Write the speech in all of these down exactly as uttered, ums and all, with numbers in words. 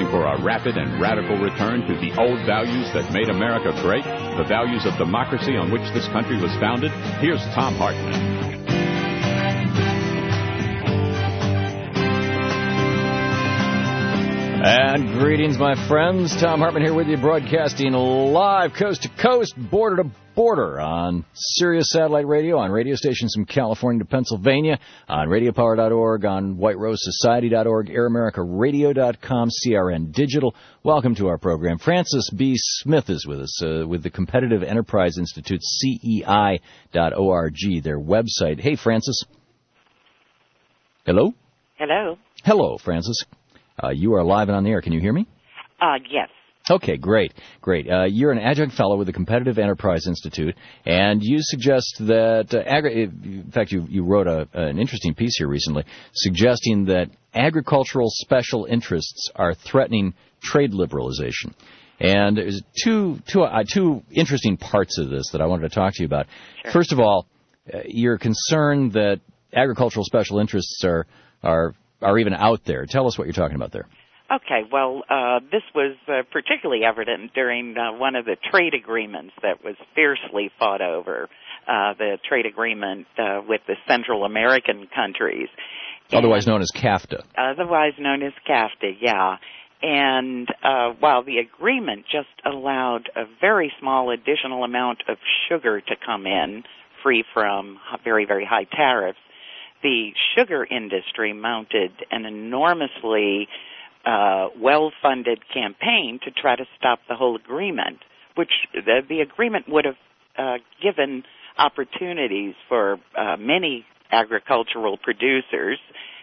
for a rapid and radical return to the old values that made America great, the values of democracy on which this country was founded? Here's Thom Hartmann. And greetings, my friends. Thom Hartmann here with you, broadcasting live coast to coast, border to border on Sirius Satellite Radio, on radio stations from California to Pennsylvania, on radio power dot org, on white rose society dot org, air america radio dot com, C R N Digital. Welcome to our program. Francis B. Smith is with us uh, with the Competitive Enterprise Institute, C E I dot org, their website. Hey, Francis. Hello? Hello. Hello, Francis. Uh, you are live and on the air. Can you hear me? Uh, yes. Okay, great, great. Uh, you're an adjunct fellow with the Competitive Enterprise Institute, and you suggest that, uh, agri- in fact, you, you wrote a, an interesting piece here recently suggesting that agricultural special interests are threatening trade liberalization. And there's two, two, uh, two interesting parts of this that I wanted to talk to you about. Sure. First of all, uh, you're concerned that agricultural special interests are are are even out there. Tell us what you're talking about there. Okay, well, uh, this was uh, particularly evident during uh, one of the trade agreements that was fiercely fought over, uh, the trade agreement uh, with the Central American countries. Otherwise and, known as CAFTA. Otherwise known as CAFTA, yeah. And uh, while the agreement just allowed a very small additional amount of sugar to come in, free from very, very high tariffs, the sugar industry mounted an enormously uh, well-funded campaign to try to stop the whole agreement, which the, the agreement would have uh, given opportunities for uh, many agricultural producers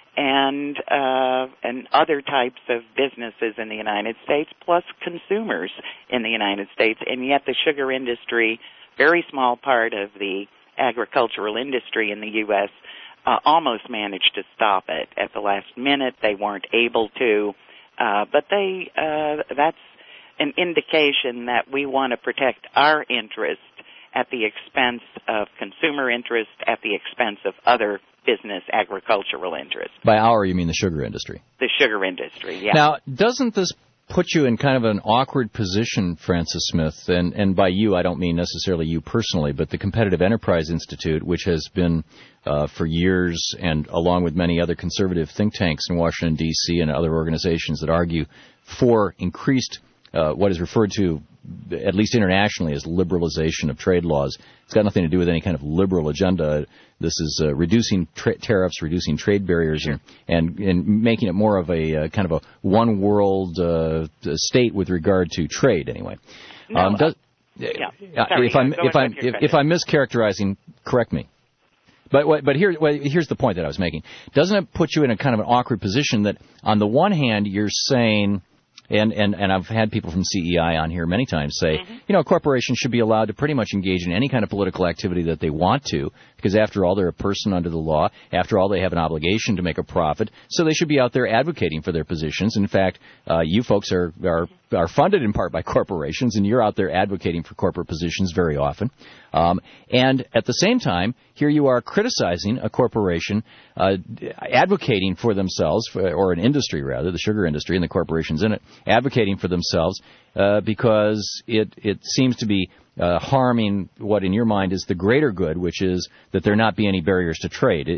and uh, and other types of businesses in the United States, plus consumers in the United States, and yet the sugar industry, very small part of the agricultural industry in the U S, Uh, almost managed to stop it at the last minute. They weren't able to, uh, but they uh, that's an indication that we want to protect our interest at the expense of consumer interest, at the expense of other business agricultural interests. By our, you mean the sugar industry? The sugar industry, yeah. Now, doesn't this put you in kind of an awkward position, Francis Smith, and, and by you, I don't mean necessarily you personally, but the Competitive Enterprise Institute, which has been uh, for years, and along with many other conservative think tanks in Washington, D C, and other organizations that argue for increased, uh, what is referred to, at least internationally, as liberalization of trade laws. It's got nothing to do with any kind of liberal agenda. This is uh, reducing tra- tariffs, reducing trade barriers, and, and and making it more of a uh, kind of a one world uh, state with regard to trade. Anyway, no, um, does, yeah. uh, Sorry, if I'm if I'm if, if I'm mischaracterizing, correct me. But but here well, here's the point that I was making. Doesn't it put you in a kind of an awkward position that on the one hand you're saying, And, and, and I've had people from C E I on here many times say, mm-hmm. you know, corporations should be allowed to pretty much engage in any kind of political activity that they want to, because after all, they're a person under the law. After all, they have an obligation to make a profit, so they should be out there advocating for their positions. In fact, uh, you folks are, are are funded in part by corporations, and you're out there advocating for corporate positions very often. Um, and at the same time, here you are criticizing a corporation, uh, advocating for themselves, for, or an industry rather, the sugar industry and the corporations in it, advocating for themselves uh, because it it seems to be uh, harming what in your mind is the greater good, which is that there not be any barriers to trade.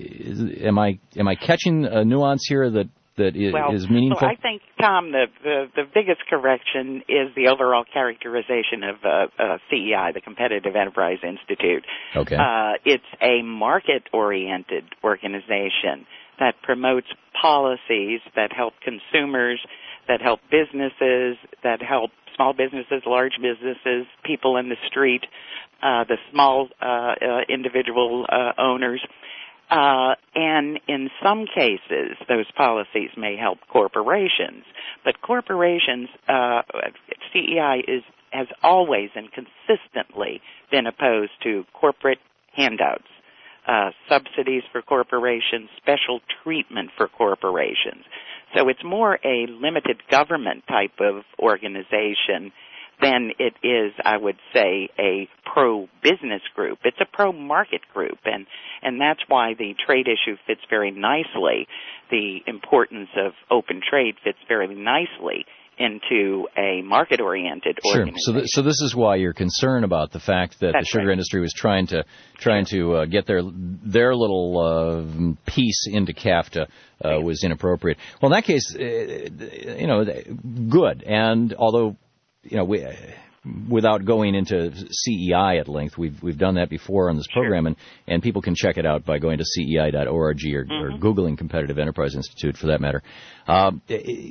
Am I am I catching a nuance here that that is, well, is meaningful? Well, I think, Tom, the, the, the biggest correction is the overall characterization of uh, uh, C E I, the Competitive Enterprise Institute. Okay. Uh, it's a market-oriented organization that promotes policies that help consumers, that help businesses, that help small businesses, large businesses, people in the street, uh, the small uh, uh, individual uh, owners. Uh, and in some cases, those policies may help corporations. But corporations, uh, C E I is, has always and consistently been opposed to corporate handouts, uh, subsidies for corporations, special treatment for corporations. So it's more a limited government type of organization then it is, I would say, a pro-business group. It's a pro-market group, and, and that's why the trade issue fits very nicely. The importance of open trade fits very nicely into a market-oriented sure. organization. So, th- so this is why you're concerned about the fact that That's the sugar right. industry was trying to trying to uh, get their their little uh, piece into CAFTA uh, was inappropriate. Well, in that case, uh, you know, good. And although, you know, we. Without going into C E I at length, we've we've done that before on this program, sure. and, and people can check it out by going to C E I dot org or, mm-hmm. or Googling Competitive Enterprise Institute for that matter. Um,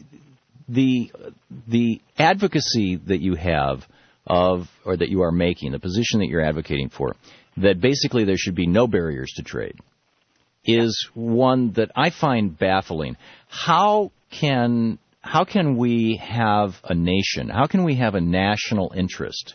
the the advocacy that you have of, or that you are making, the position that you're advocating for, that basically there should be no barriers to trade, is one that I find baffling. How can How can we have a nation, how can we have a national interest,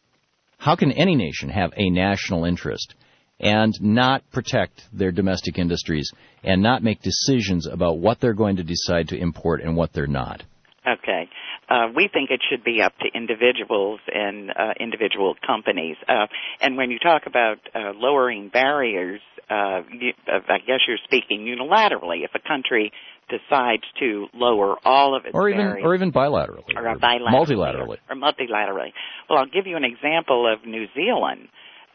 how can any nation have a national interest and not protect their domestic industries and not make decisions about what they're going to decide to import and what they're not? Okay. Uh, we think it should be up to individuals and uh, individual companies. Uh, and when you talk about uh, lowering barriers, uh, you, uh, I guess you're speaking unilaterally. If a country decides to lower all of its or even barriers, or even bilaterally, or, or bilaterally, multilaterally, or, or multilaterally. Well, I'll give you an example of New Zealand,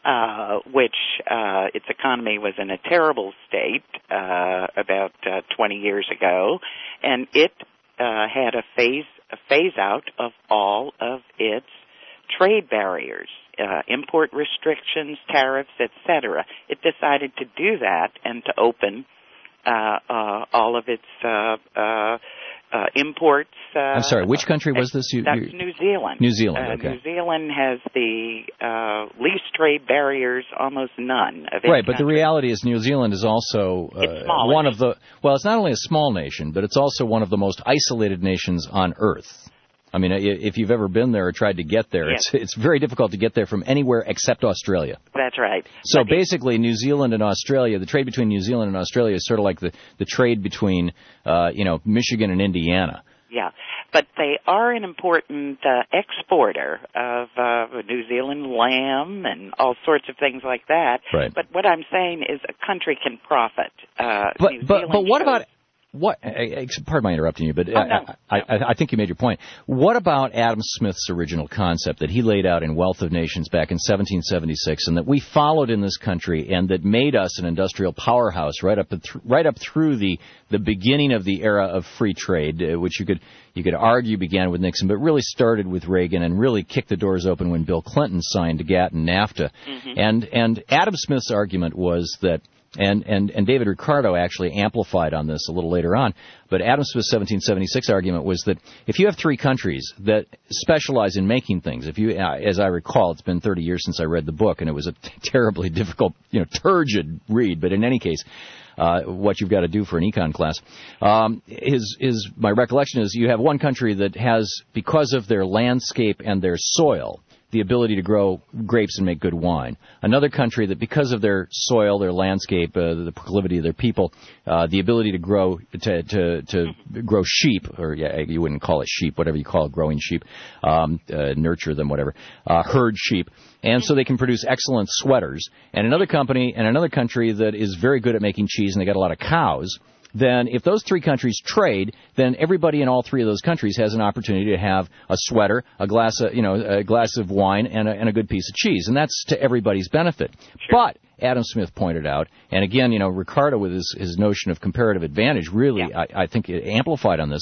uh, which uh, its economy was in a terrible state uh, about uh, twenty years ago, and it uh, had a phase a phase out of all of its trade barriers, uh, import restrictions, tariffs, et cetera. It decided to do that and to open Uh, uh, all of its uh, uh, uh, imports. Uh, I'm sorry, which country was this? You, that's New Zealand. New Zealand, uh, okay. New Zealand has the uh, least trade barriers, almost none of its Right, but country. the reality is New Zealand is also uh, one of the, well, it's not only a small nation, but it's also one of the most isolated nations on Earth. I mean, if you've ever been there or tried to get there, yes. it's it's very difficult to get there from anywhere except Australia. That's right. So but basically, it, New Zealand and Australia, the trade between New Zealand and Australia is sort of like the, the trade between, uh, you know, Michigan and Indiana. Yeah, but they are an important uh, exporter of uh, New Zealand lamb and all sorts of things like that. Right. But what I'm saying is a country can profit. Uh, but New but Zealand but what shows- about what? Pardon my interrupting you, but oh, no. I, I, I think you made your point. What about Adam Smith's original concept that he laid out in Wealth of Nations back in seventeen seventy-six, and that we followed in this country, and that made us an industrial powerhouse right up th- right up through the the beginning of the era of free trade, uh, which you could you could argue began with Nixon, but really started with Reagan and really kicked the doors open when Bill Clinton signed GATT and NAFTA. Mm-hmm. And and Adam Smith's argument was that. And, and, and David Ricardo actually amplified on this a little later on. But Adam Smith's seventeen seventy-six argument was that if you have three countries that specialize in making things, if you, as I recall, it's been thirty years since I read the book, and it was a t- terribly difficult, you know, turgid read. But in any case, uh, what you've got to do for an econ class, um, is, is my recollection is you have one country that has, because of their landscape and their soil, the ability to grow grapes and make good wine. Another country that, because of their soil, their landscape, uh, the proclivity of their people, uh, the ability to grow to to, to grow sheep, or yeah, you wouldn't call it sheep, whatever you call it, growing sheep, um, uh, nurture them, whatever, uh, herd sheep, and so they can produce excellent sweaters. And another company and another country that is very good at making cheese, and they got a lot of cows. Then if those three countries trade, then everybody in all three of those countries has an opportunity to have a sweater, a glass of, you know, a glass of wine, and a, and a good piece of cheese. And that's to everybody's benefit. Sure. But Adam Smith pointed out, and again, you know, Ricardo with his, his notion of comparative advantage really, yeah. I, I think, it amplified on this.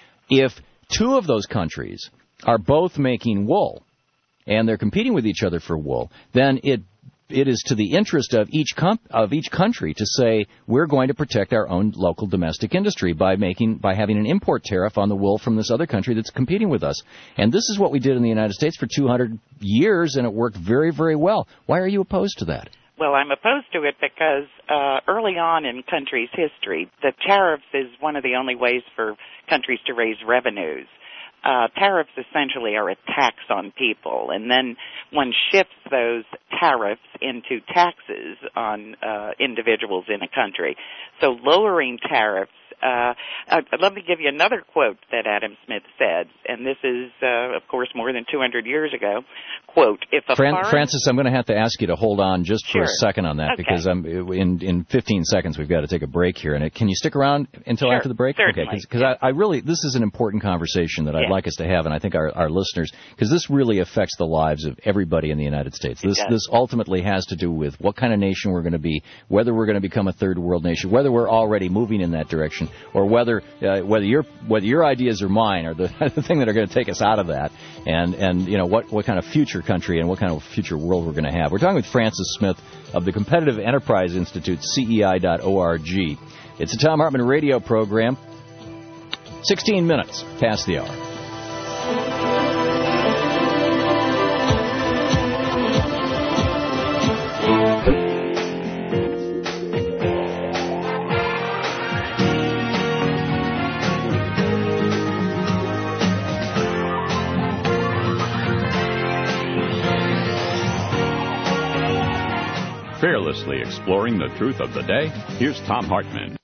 If two of those countries are both making wool, and they're competing with each other for wool, then it It is to the interest of each com- of each country to say we're going to protect our own local domestic industry by making by having an import tariff on the wool from this other country that's competing with us. And this is what we did in the United States for two hundred years, and it worked very, very well. Why are you opposed to that? Well, I'm opposed to it because uh, early on in countries' history, the tariffs is one of the only ways for countries to raise revenues. Uh, tariffs essentially are a tax on people, and then one shifts those tariffs into taxes on uh, individuals in a country. So lowering tariffs Uh, I'd love to give you another quote that Adam Smith said, and this is, uh, of course, more than two hundred years ago. Quote, if a Fran- foreign... Francis, I'm going to have to ask you to hold on just Sure. for a second on that, Okay. because I'm, in, in fifteen seconds we've got to take a break here. And it, can you stick around until Sure, after the break? certainly. Okay, because I, I really, this is an important conversation that I'd Yes. like us to have, and I think our, our listeners, because this really affects the lives of everybody in the United States. It This does. this ultimately has to do with what kind of nation we're going to be, whether we're going to become a third world nation, whether we're already moving in that direction, or whether uh, whether your whether your ideas or mine are the, the thing that are going to take us out of that, and and you know what what kind of future country and what kind of future world we're going to have. We're talking with Francis Smith of the Competitive Enterprise Institute, C E I dot org. It's a Thom Hartmann radio program. sixteen minutes past the hour. Fearlessly exploring the truth of the day, here's Thom Hartmann.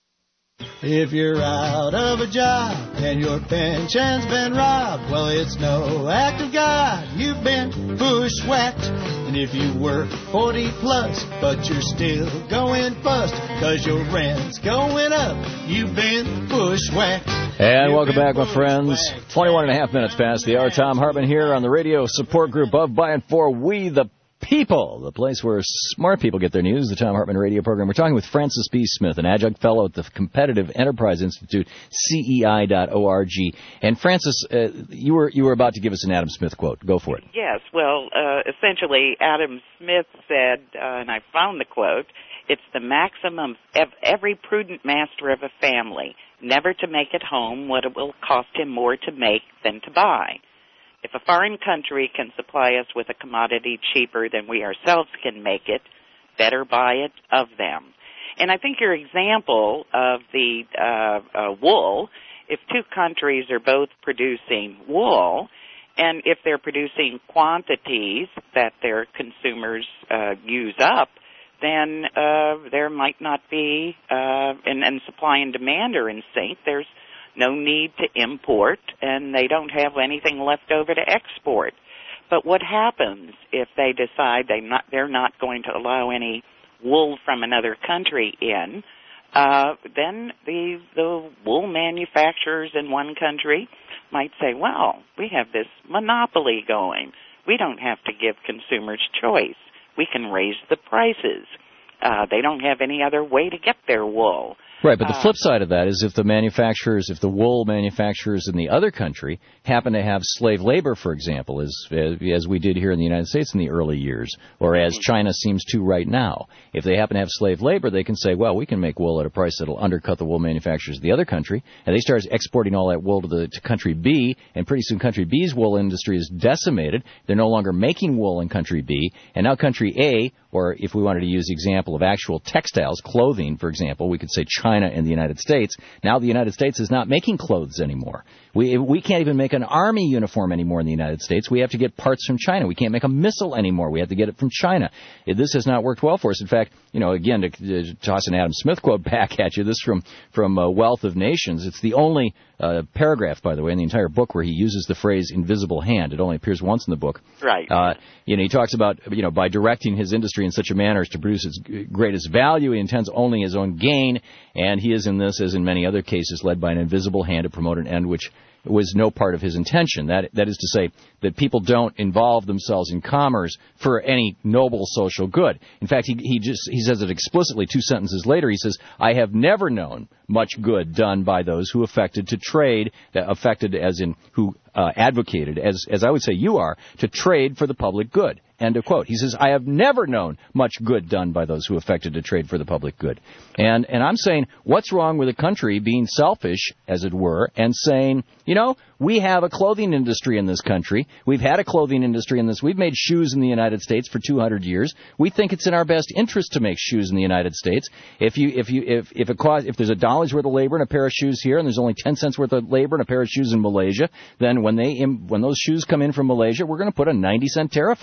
If you're out of a job and your pension's been robbed, well, it's no act of God, you've been bushwhacked. And if you work forty plus, but you're still going bust, cause your rent's going up, you've been bushwhacked. And welcome back, my friends. twenty-one and a half minutes past the hour. Thom Hartmann here on the radio support group of, by, and for We the People, the place where smart people get their news, the Thom Hartmann radio program. We're talking with Francis B. Smith, an adjunct fellow at the Competitive Enterprise Institute, C E I dot org. And Francis, uh, you were you were about to give us an Adam Smith quote. Go for it. Yes, well, uh, essentially, Adam Smith said, uh, and I found the quote, it's the maximum of every prudent master of a family, never to make at home what it will cost him more to make than to buy. If a foreign country can supply us with a commodity cheaper than we ourselves can make it, better buy it of them. And I think your example of the uh, uh, wool, if two countries are both producing wool, and if they're producing quantities that their consumers uh, use up, then uh, there might not be, uh, and, and supply and demand are in sync. There's no need to import, and they don't have anything left over to export. But what happens if they decide they not, they're not going to allow any wool from another country in? Uh, then the, the wool manufacturers in one country might say, well, we have this monopoly going. We don't have to give consumers choice. We can raise the prices. Uh, they don't have any other way to get their wool. Right, but the flip side of that is if the manufacturers, if the wool manufacturers in the other country happen to have slave labor, for example, as as we did here in the United States in the early years, or as China seems to right now, if they happen to have slave labor, they can say, well, we can make wool at a price that will undercut the wool manufacturers of the other country, and they start exporting all that wool to the to country B, and pretty soon country B's wool industry is decimated. They're no longer making wool in country B, and now country A, or if we wanted to use the example of actual textiles, clothing, for example, we could say China and the United States. Now the United States is not making clothes anymore. We we can't even make an army uniform anymore in the United States. We have to get parts from China. We can't make a missile anymore. We have to get it from China. This has not worked well for us. In fact, you know, again, to, to toss an Adam Smith quote back at you, this from from uh, Wealth of Nations. It's the only uh, paragraph, by the way, in the entire book where he uses the phrase invisible hand. It only appears once in the book. Right. Uh, you know, he talks about, you know, by directing his industry in such a manner as to produce its greatest value, he intends only his own gain, and he is in this, as in many other cases, led by an invisible hand to promote an end which was no part of his intention. That that is to say that people don't involve themselves in commerce for any noble social good. In fact, he he just he says it explicitly two sentences later. He says, "I have never known much good done by those who affected to trade, affected as in who uh, advocated, as as I would say you are, to trade for the public good." End of quote. He says, I have never known much good done by those who affected to trade for the public good. And and I'm saying, what's wrong with a country being selfish, as it were, and saying, you know, we have a clothing industry in this country. We've had a clothing industry in this. We've made shoes in the United States for two hundred years. We think it's in our best interest to make shoes in the United States. If you if you if if it cost, if there's a dollar's worth of labor in a pair of shoes here, and there's only ten cents worth of labor in a pair of shoes in Malaysia, then when they when those shoes come in from Malaysia, we're going to put a ninety cent tariff on them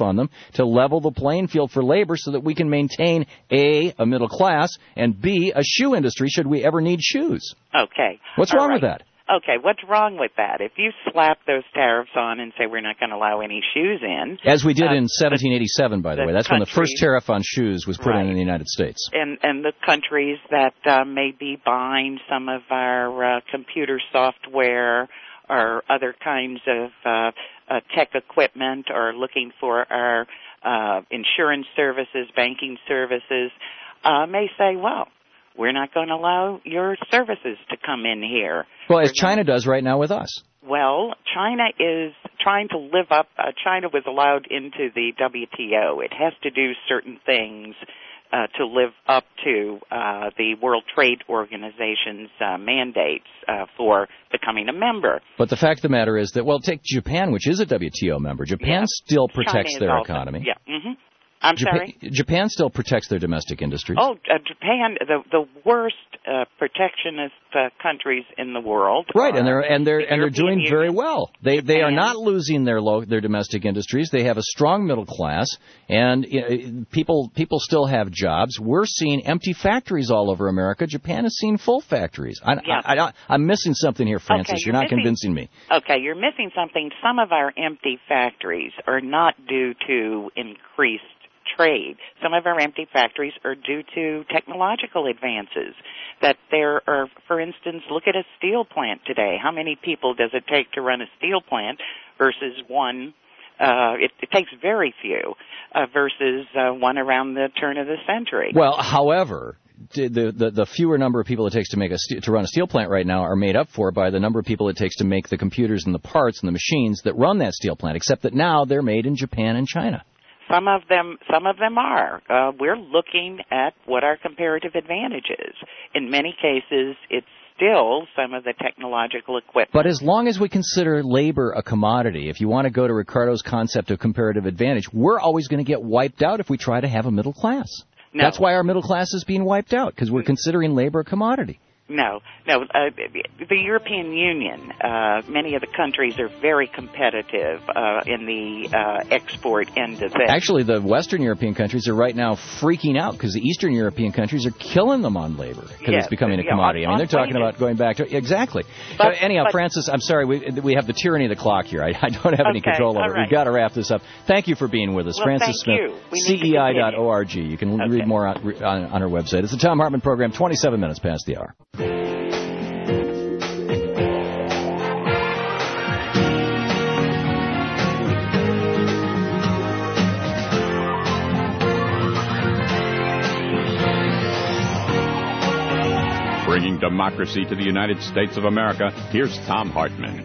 to level the playing field for labor so that we can maintain, A, a middle class, and B, a shoe industry should we ever need shoes. Okay. What's All wrong right. with that? Okay, what's wrong with that? If you slap those tariffs on and say we're not going to allow any shoes in. As we did uh, in seventeen eighty-seven, by the, the way. That's when the first tariff on shoes was put right. in in the United States. And, and the countries that uh, may be buying some of our uh, computer software or other kinds of uh, uh, tech equipment or looking for our uh, insurance services, banking services, uh, may say, well, we're not going to allow your services to come in here. Well, as China does right now with us. Well, China is trying to live up. Uh, China was allowed into the W T O. It has to do certain things uh, to live up to uh, the World Trade Organization's uh, mandates uh, for becoming a member. But the fact of the matter is that, well, take Japan, which is a W T O member. Japan yeah. still protects China their also, economy. Yeah. Mm-hmm. I'm Japan, sorry? Japan still protects their domestic industries. Oh, uh, Japan, the the worst uh, protectionist uh, countries in the world. Right, and they're and they're the and they're European doing Union. very well. They Japan. they are not losing their low, their domestic industries. They have a strong middle class, and you know, people people still have jobs. We're seeing empty factories all over America. Japan is seeing full factories. I, yeah. I, I, I'm missing something here, Francis. Okay, you're, you're not missing, convincing me. Okay, you're missing something. Some of our empty factories are not due to increased trade. Some of our empty factories are due to technological advances. That there are, for instance, look at a steel plant today. How many people does it take to run a steel plant versus one? Uh, it, it takes very few uh, versus uh, one around the turn of the century. Well, however, the, the the fewer number of people it takes to make a st- to run a steel plant right now are made up for by the number of people it takes to make the computers and the parts and the machines that run that steel plant. Except that now they're made in Japan and China. Some of them, some of them are. Uh, we're looking at what our comparative advantage is. In many cases, it's still some of the technological equipment. But as long as we consider labor a commodity, if you want to go to Ricardo's concept of comparative advantage, we're always going to get wiped out if we try to have a middle class. No. That's why our middle class is being wiped out, because we're considering labor a commodity. No, no. Uh, the European Union, uh, many of the countries are very competitive uh, in the uh, export end of things. Actually, the Western European countries are right now freaking out because the Eastern European countries are killing them on labor because yes, it's becoming a yeah, commodity. on, I mean, they're talking wages. about going back to exactly. But, so anyhow, but, Francis, I'm sorry, we we have the tyranny of the clock here. I, I don't have any okay, control over it. right. We've got to wrap this up. Thank you for being with us, well, Francis thank Smith, you. We C E I dot org. You can okay. read more on, on, on our website. It's the Thom Hartmann Program. twenty-seven minutes past the hour. Bringing democracy to the United States of America, here's Thom Hartmann.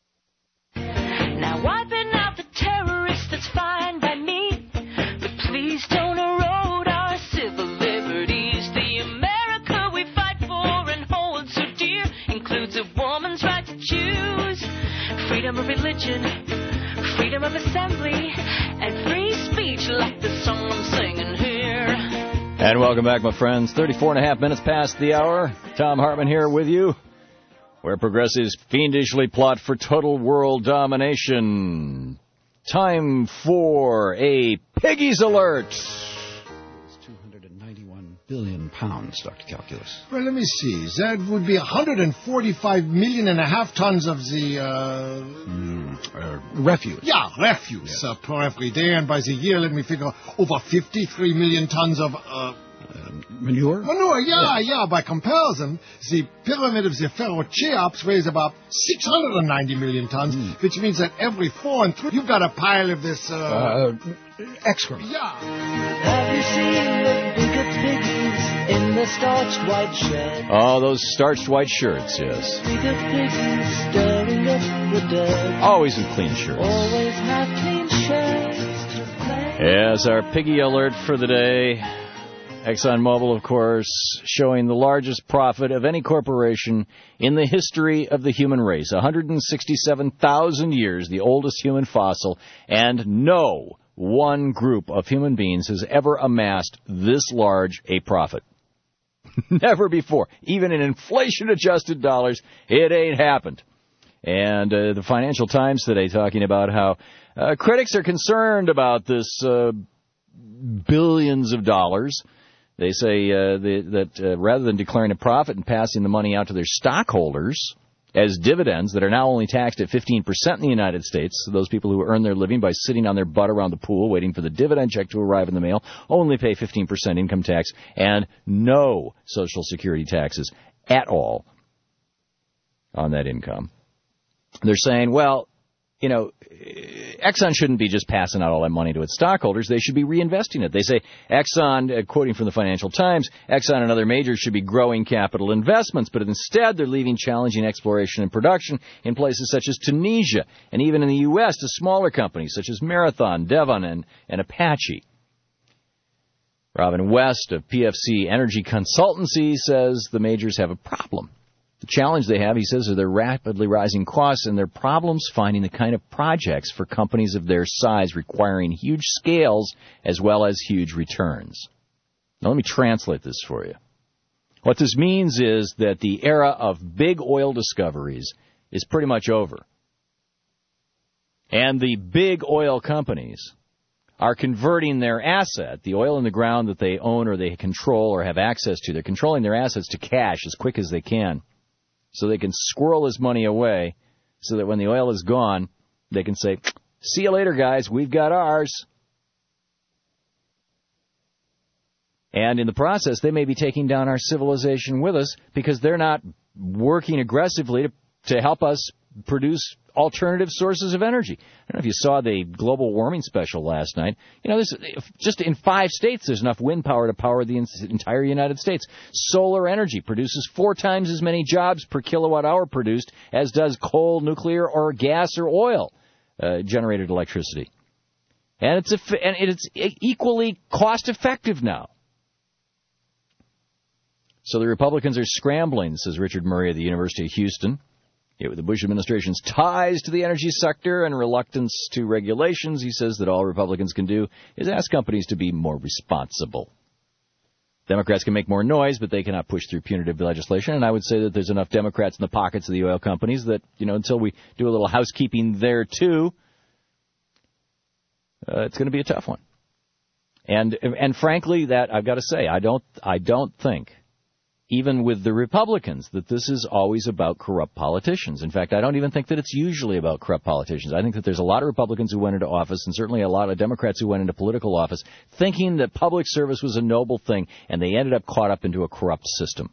Now wiping out the terrorists, that's fine by me. But please don't erode our civil liberties. The America we fight for and hold so dear includes a woman's right to choose, freedom of religion, freedom of assembly, and free speech like the song I'm singing here. And welcome back, my friends. thirty-four and a half minutes past the hour. Thom Hartmann here with you, where progressives fiendishly plot for total world domination. Time for a Piggies Alert. It's two hundred ninety-one billion pounds, Doctor Calculus. Well, let me see. That would be one hundred forty-five million and a half tons of the, uh... Mm, uh refuse. Yeah, refuse yeah. Uh, per every day. And by the year, let me figure, over fifty-three million tons of, uh... Uh, manure? Manure, yeah, yeah, yeah. By comparison, the pyramid of the Pharaoh Cheops weighs about six hundred ninety million tons, mm. which means that every four and three, you've got a pile of this, uh... uh excrement. Yeah. Have you seen the bigger piggies in the starched white shirt? Oh, those starched white shirts, yes. Bigger piggies stirring up the dirt. Always in clean shirts. Always have clean shirts to play. Yes, our Piggy Alert for the day. ExxonMobil, of course, showing the largest profit of any corporation in the history of the human race. one hundred sixty-seven thousand years, the oldest human fossil, and no one group of human beings has ever amassed this large a profit. Never before. Even in inflation-adjusted dollars, it ain't happened. And uh, the Financial Times today talking about how uh, critics are concerned about this uh, billions of dollars. They say uh, the, that uh, rather than declaring a profit and passing the money out to their stockholders as dividends that are now only taxed at fifteen percent in the United States, so those people who earn their living by sitting on their butt around the pool waiting for the dividend check to arrive in the mail only pay fifteen percent income tax and no Social Security taxes at all on that income. They're saying, well, you know, Exxon shouldn't be just passing out all that money to its stockholders. They should be reinvesting it. They say Exxon, uh, quoting from the Financial Times, Exxon and other majors should be growing capital investments, but instead they're leaving challenging exploration and production in places such as Tunisia and even in the U S to smaller companies such as Marathon, Devon, and, and Apache. Robin West of P F C Energy Consultancy says the majors have a problem. The challenge they have, he says, are their rapidly rising costs and their problems finding the kind of projects for companies of their size requiring huge scales as well as huge returns. Now, let me translate this for you. What this means is that the era of big oil discoveries is pretty much over. And the big oil companies are converting their asset, the oil in the ground that they own or they control or have access to, they're controlling their assets to cash as quick as they can, so they can squirrel this money away so that when the oil is gone, they can say, see you later, guys, we've got ours. And in the process, they may be taking down our civilization with us because they're not working aggressively to, to help us produce alternative sources of energy. I don't know if you saw the global warming special last night. You know, this, just in five states, there's enough wind power to power the entire United States. Solar energy produces four times as many jobs per kilowatt hour produced as does coal, nuclear, or gas or oil uh, generated electricity. And it's, a, and it's equally cost effective now. So the Republicans are scrambling, says Richard Murray of the University of Houston. Yeah, with the Bush administration's ties to the energy sector and reluctance to regulations, he says that all Republicans can do is ask companies to be more responsible. Democrats can make more noise, but they cannot push through punitive legislation. And I would say that there's enough Democrats in the pockets of the oil companies that, you know, until we do a little housekeeping there, too, uh, it's going to be a tough one. And and frankly, that I've got to say, I don't I don't think, even with the Republicans, that this is always about corrupt politicians. In fact, I don't even think that it's usually about corrupt politicians. I think that there's a lot of Republicans who went into office, and certainly a lot of Democrats who went into political office, thinking that public service was a noble thing, and they ended up caught up into a corrupt system.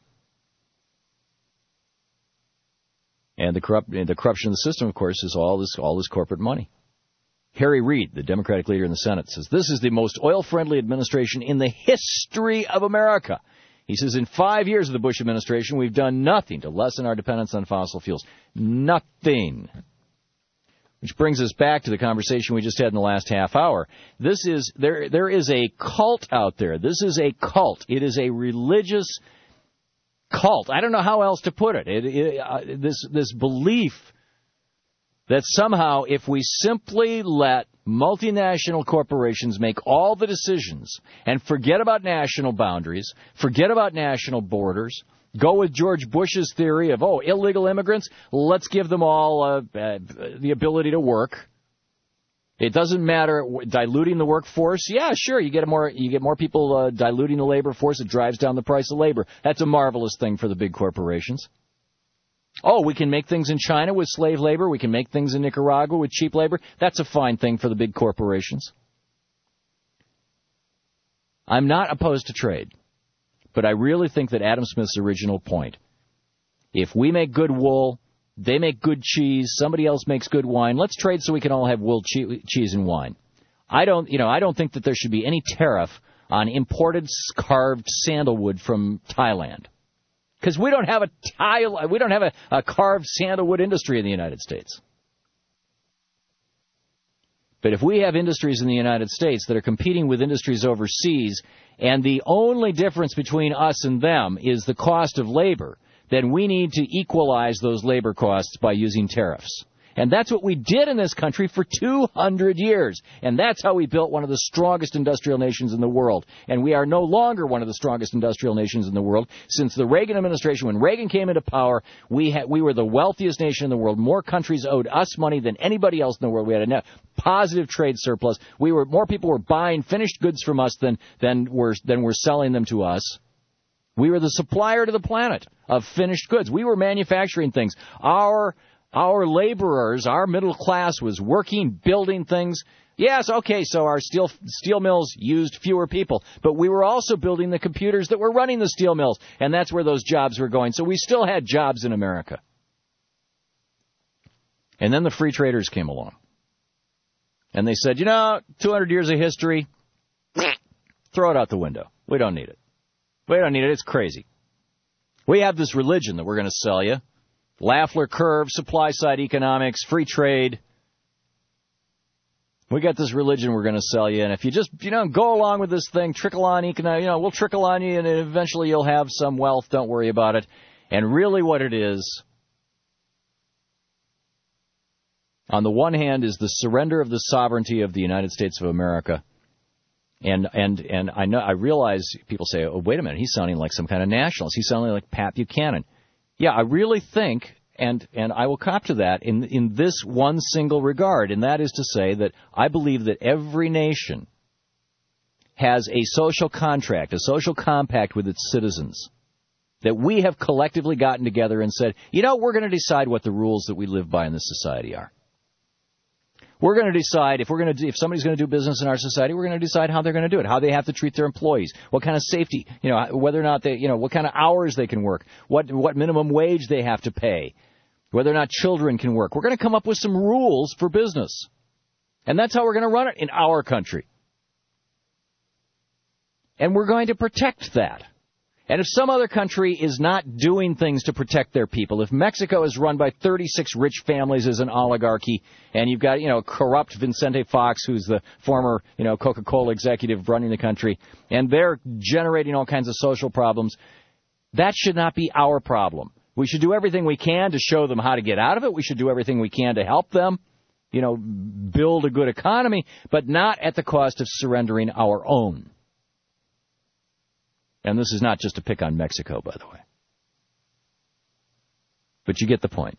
And the corrupt, the corruption of the system, of course, is all this, all this corporate money. Harry Reid, the Democratic leader in the Senate, says, this is the most oil-friendly administration in the history of America. He says, in five years of the Bush administration, we've done nothing to lessen our dependence on fossil fuels. Nothing. Which brings us back to the conversation we just had in the last half hour. This is, there, there is a cult out there. This is a cult. It is a religious cult. I don't know how else to put it. it, it uh, this, this belief that somehow if we simply let multinational corporations make all the decisions and forget about national boundaries, forget about national borders, go with George Bush's theory of, oh, illegal immigrants, let's give them all uh, uh, the ability to work. It doesn't matter diluting the workforce. Yeah, sure, you get more you get more people uh, diluting the labor force. It drives down the price of labor. That's a marvelous thing for the big corporations. Oh, we can make things in China with slave labor. We can make things in Nicaragua with cheap labor. That's a fine thing for the big corporations. I'm not opposed to trade, but I really think that Adam Smith's original point, if we make good wool, they make good cheese, somebody else makes good wine, let's trade so we can all have wool, cheese, and wine. I don't, you know, I don't think that there should be any tariff on imported carved sandalwood from Thailand. Because we don't have a tile, we don't have a, a carved sandalwood industry in the United States. But if we have industries in the United States that are competing with industries overseas, and the only difference between us and them is the cost of labor, then we need to equalize those labor costs by using tariffs. And that's what we did in this country for two hundred years. And that's how we built one of the strongest industrial nations in the world. And we are no longer one of the strongest industrial nations in the world. Since the Reagan administration, when Reagan came into power, we had, we were the wealthiest nation in the world. More countries owed us money than anybody else in the world. We had a net positive trade surplus. We were more people were buying finished goods from us than than were than were selling them to us. We were the supplier to the planet of finished goods. We were manufacturing things. Our Our laborers, our middle class was working, building things. Yes, okay, so our steel steel mills used fewer people, but we were also building the computers that were running the steel mills, and that's where those jobs were going. So we still had jobs in America. And then the free traders came along. And they said, you know, two hundred years of history, throw it out the window. We don't need it. We don't need it. It's crazy. We have this religion that we're going to sell you. Lafleur curve, supply-side economics, free trade. We got this religion we're going to sell you, and if you just, you know, go along with this thing, trickle on economic, you know, we'll trickle on you, and eventually you'll have some wealth. Don't worry about it. And really what it is, on the one hand, is the surrender of the sovereignty of the United States of America. And and and I know I realize people say, oh, wait a minute, he's sounding like some kind of nationalist. He's sounding like Pat Buchanan. Yeah, I really think, and and I will cop to that in in this one single regard, and that is to say that I believe that every nation has a social contract, a social compact with its citizens, that we have collectively gotten together and said, you know, we're going to decide what the rules that we live by in this society are. We're going to decide if we're going to do, if somebody's going to do business in our society, we're going to decide how they're going to do it, how they have to treat their employees, what kind of safety, you know, whether or not they, you know, what kind of hours they can work, what what minimum wage they have to pay, whether or not children can work. We're going to come up with some rules for business. And that's how we're going to run it in our country. And we're going to protect that. And if some other country is not doing things to protect their people, if Mexico is run by thirty-six rich families as an oligarchy, and you've got, you know, corrupt Vicente Fox, who's the former, you know, Coca-Cola executive running the country, and they're generating all kinds of social problems, that should not be our problem. We should do everything we can to show them how to get out of it. We should do everything we can to help them, you know, build a good economy, but not at the cost of surrendering our own. And this is not just to pick on Mexico, by the way. But you get the point.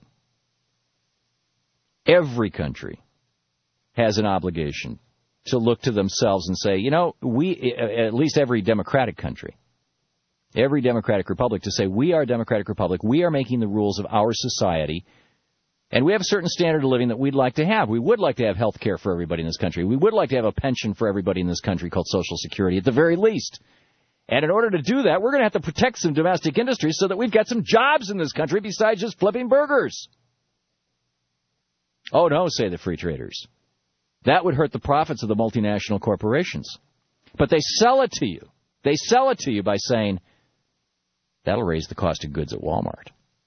Every country has an obligation to look to themselves and say, you know, we, at least every democratic country, every democratic republic, to say, we are a democratic republic, we are making the rules of our society, and we have a certain standard of living that we'd like to have. We would like to have health care for everybody in this country. We would like to have a pension for everybody in this country called Social Security, at the very least. And in order to do that, we're going to have to protect some domestic industries so that we've got some jobs in this country besides just flipping burgers. Oh, no, say the free traders. That would hurt the profits of the multinational corporations. But they sell it to you. They sell it to you by saying, that'll raise the cost of goods at Walmart.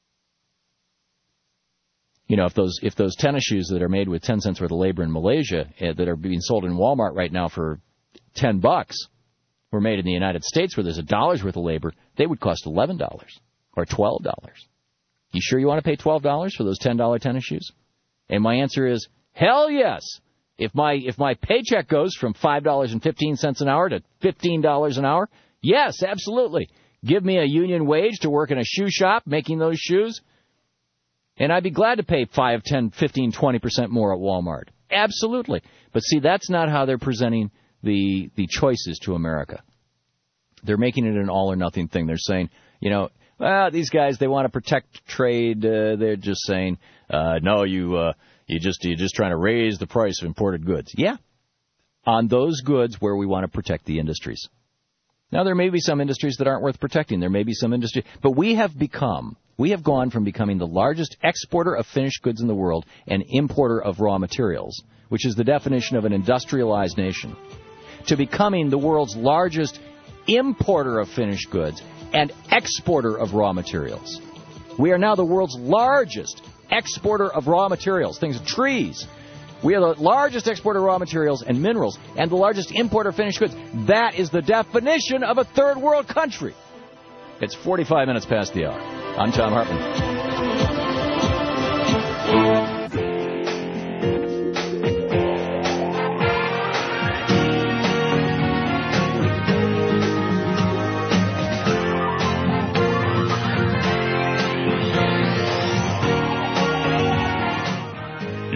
You know, if those if those tennis shoes that are made with ten cents worth of labor in Malaysia uh, that are being sold in Walmart right now for ten bucks, were made in the United States where there's a dollar's worth of labor, they would cost eleven dollars or twelve dollars. You sure you want to pay twelve dollars for those ten dollar tennis shoes? And my answer is, hell yes. If my if my paycheck goes from five dollars and fifteen cents an hour to fifteen dollars an hour, yes, absolutely. Give me a union wage to work in a shoe shop making those shoes, and I'd be glad to pay five, ten, fifteen, twenty percent more at Walmart. Absolutely. But see, that's not how they're presenting the the choices to America. They're making it an all-or-nothing thing. They're saying, you know, well, these guys, they want to protect trade. Uh, they're just saying, uh, no, you uh, you just you're just trying to raise the price of imported goods. Yeah, on those goods where we want to protect the industries. Now, there may be some industries that aren't worth protecting. There may be some industry, but we have become, we have gone from becoming the largest exporter of finished goods in the world and importer of raw materials, which is the definition of an industrialized nation, to becoming the world's largest importer of finished goods and exporter of raw materials. We are now the world's largest exporter of raw materials, things like trees. We are the largest exporter of raw materials and minerals and the largest importer of finished goods. That is the definition of a third world country. It's forty-five minutes past the hour. I'm Tom Hartman.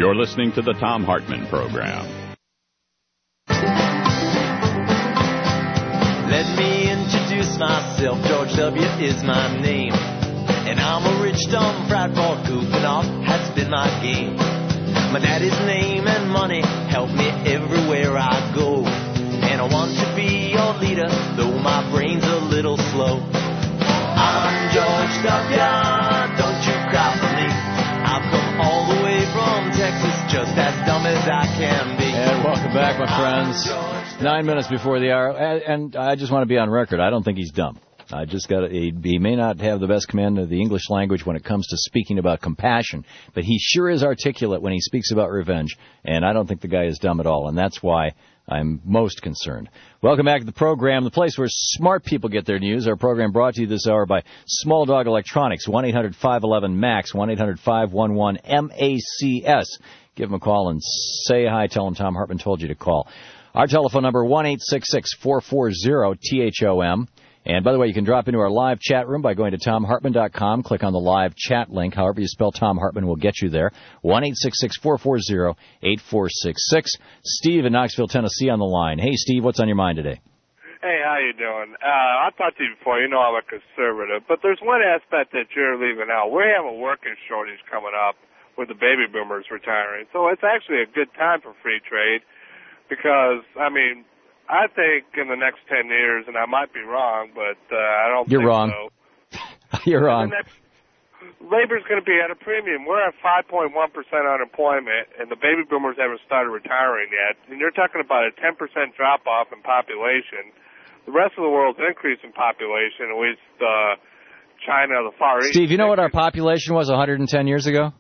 You're listening to the Thom Hartmann Program. Let me introduce myself. George W. is my name. And I'm a rich, dumb, frat boy goofing off. Has been my game. My daddy's name and money help me everywhere I go. And I want to be your leader, though my brain's a little slow. I'm George W., don't you cry for me. I've come all the way from Texas, just as dumb as I can be. And welcome back, my friends. Nine minutes before the hour, and I just want to be on record. I don't think he's dumb. I just got to, he, he may not have the best command of the English language when it comes to speaking about compassion, but he sure is articulate when he speaks about revenge, and I don't think the guy is dumb at all, and that's why I'm most concerned. Welcome back to the program, the place where smart people get their news. Our program brought to you this hour by Small Dog Electronics, one eight hundred five one one M A X, one eight hundred five one one M A C S. Give them a call and say hi. Tell them Thom Hartmann told you to call. Our telephone number, one eight six six, four four zero, T H O M. And, by the way, you can drop into our live chat room by going to tom hartmann dot com. Click on the live chat link. However you spell Thom Hartmann will get you there. one eight six six, four four zero, eight four six six. Steve in Knoxville, Tennessee on the line. Hey, Steve, what's on your mind today? Hey, how you doing? Uh, I talked to you before. You know I'm a conservative. But there's one aspect that you're leaving out. We have a working shortage coming up with the baby boomers retiring. So it's actually a good time for free trade because, I mean, I think in the next ten years, and I might be wrong, but uh, I don't You're think wrong. so. You're wrong. Next, labor's going to be at a premium. We're at five point one percent unemployment, and the baby boomers haven't started retiring yet. And you're talking about a ten percent drop-off in population. The rest of the world's increase in population, at least uh, China, the Far East. Steve, you know what our population was one hundred ten years ago?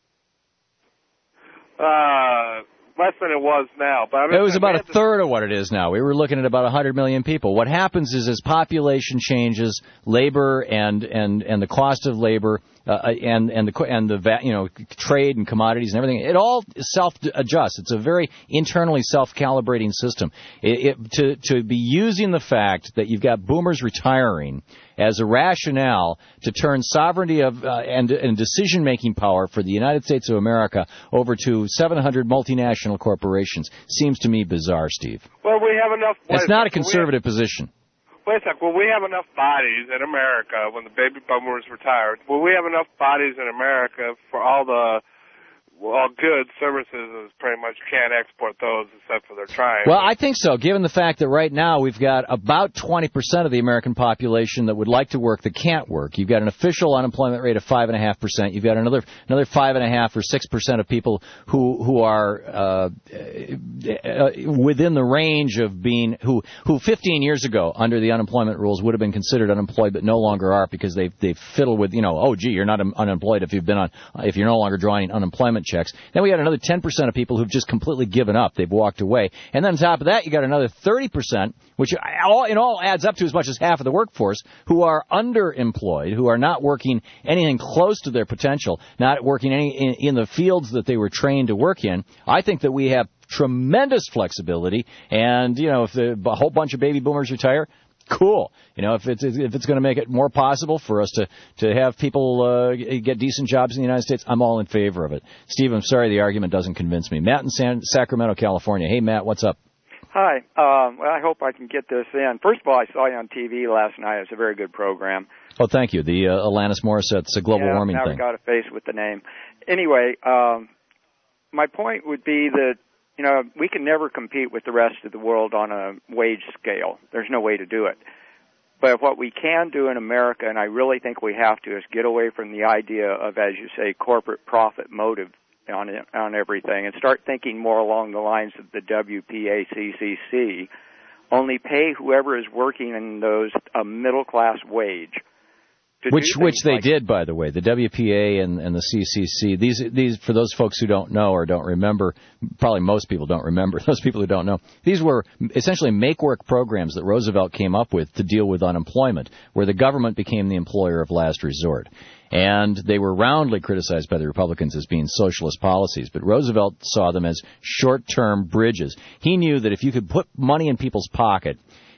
Uh... Less than it was now. But I mean, it was about a third of what it is now. We were looking at about one hundred million people. What happens is as population changes, labor and and, and the cost of labor uh, and and the and the you know trade and commodities and everything, it all self-adjusts. It's a very internally self-calibrating system. It, it, to to be using the fact that you've got boomers retiring as a rationale to turn sovereignty of uh, and, and decision-making power for the United States of America over to seven hundred multinational corporations seems to me bizarre, Steve. Well, we have enough... It's not a conservative have, position. Wait a second. Well, we have enough bodies in America when the baby boomers retire. Well, we have enough bodies in America for all the... Well, goods, services, is pretty much can't export those except for their trying. Well, I think so, given the fact that right now we've got about twenty percent of the American population that would like to work that can't work. You've got an official unemployment rate of five point five percent. You've got another another five point five or six percent of people who who are uh, uh, within the range of being, who, who fifteen years ago, under the unemployment rules, would have been considered unemployed but no longer are because they've, they've fiddled with, you know, oh, gee, you're not un- unemployed if you've been on, if you're no longer drawing unemployment checks. Then we got another ten percent of people who've just completely given up. They've walked away. And then on top of that, you got another thirty percent, which all, in all adds up to as much as half of the workforce, who are underemployed, who are not working anything close to their potential, not working any in, in the fields that they were trained to work in. I think that we have tremendous flexibility. And, you know, if the, a whole bunch of baby boomers retire, cool. You know, if it's if it's going to make it more possible for us to to have people uh, get decent jobs in the United States, I'm all in favor of it. Steve, I'm sorry the argument doesn't convince me. Matt in San, Sacramento, California. Hey, Matt, what's up? Hi. Um, well, I hope I can get this in. First of all, I saw you on T V last night. It was a very good program. Oh, thank you. The uh, Alanis Morissette's a global yeah, warming now thing. I've got a face with the name. Anyway, um, my point would be that, you know, we can never compete with the rest of the world on a wage scale. There's no way to do it. But what we can do in America, and I really think we have to, is get away from the idea of, as you say, corporate profit motive on on everything, and start thinking more along the lines of the W P A C C C. Only pay whoever is working in those a middle-class wage. Which which they like, did, by the way, the W P A and, and the C C C. These these for those folks who don't know or don't remember, probably most people don't remember. Those people who don't know, these were essentially make-work programs that Roosevelt came up with to deal with unemployment, where the government became the employer of last resort. And they were roundly criticized by the Republicans as being socialist policies, but Roosevelt saw them as short-term bridges. He knew that if you could put money in people's pocket,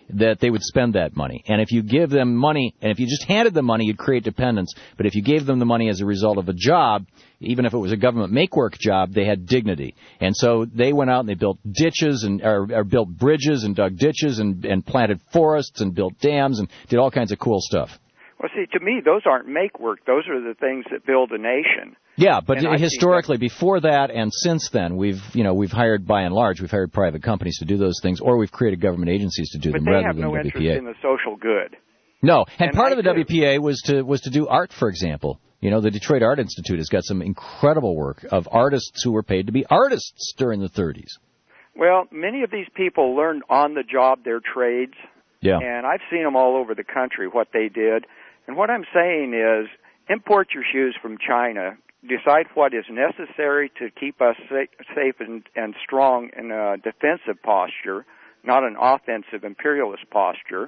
that they would spend that money. And if you give them money, and if you just handed them money, you'd create dependence. But if you gave them the money as a result of a job, even if it was a government make-work job, they had dignity. And so they went out and they built ditches and or, or built bridges and dug ditches and, and planted forests and built dams and did all kinds of cool stuff. Well, see, to me, those aren't make-work. Those are the things that build a nation. Yeah, but And I historically, before that and since then, we've you know we've hired by and large we've hired private companies to do those things, or we've created government agencies to do But them they rather have than no the W P A. interest in the social good. No, and, And part I of the do. W P A was to was to do art, for example. You know, the Detroit Art Institute has got some incredible work of artists who were paid to be artists during the thirties. Well, many of these people learned on the job their trades. Yeah. And I've seen them all over the country, what they did. And what I'm saying is, import your shoes from China. Decide what is necessary to keep us sa- safe and, and strong in a defensive posture, not an offensive imperialist posture,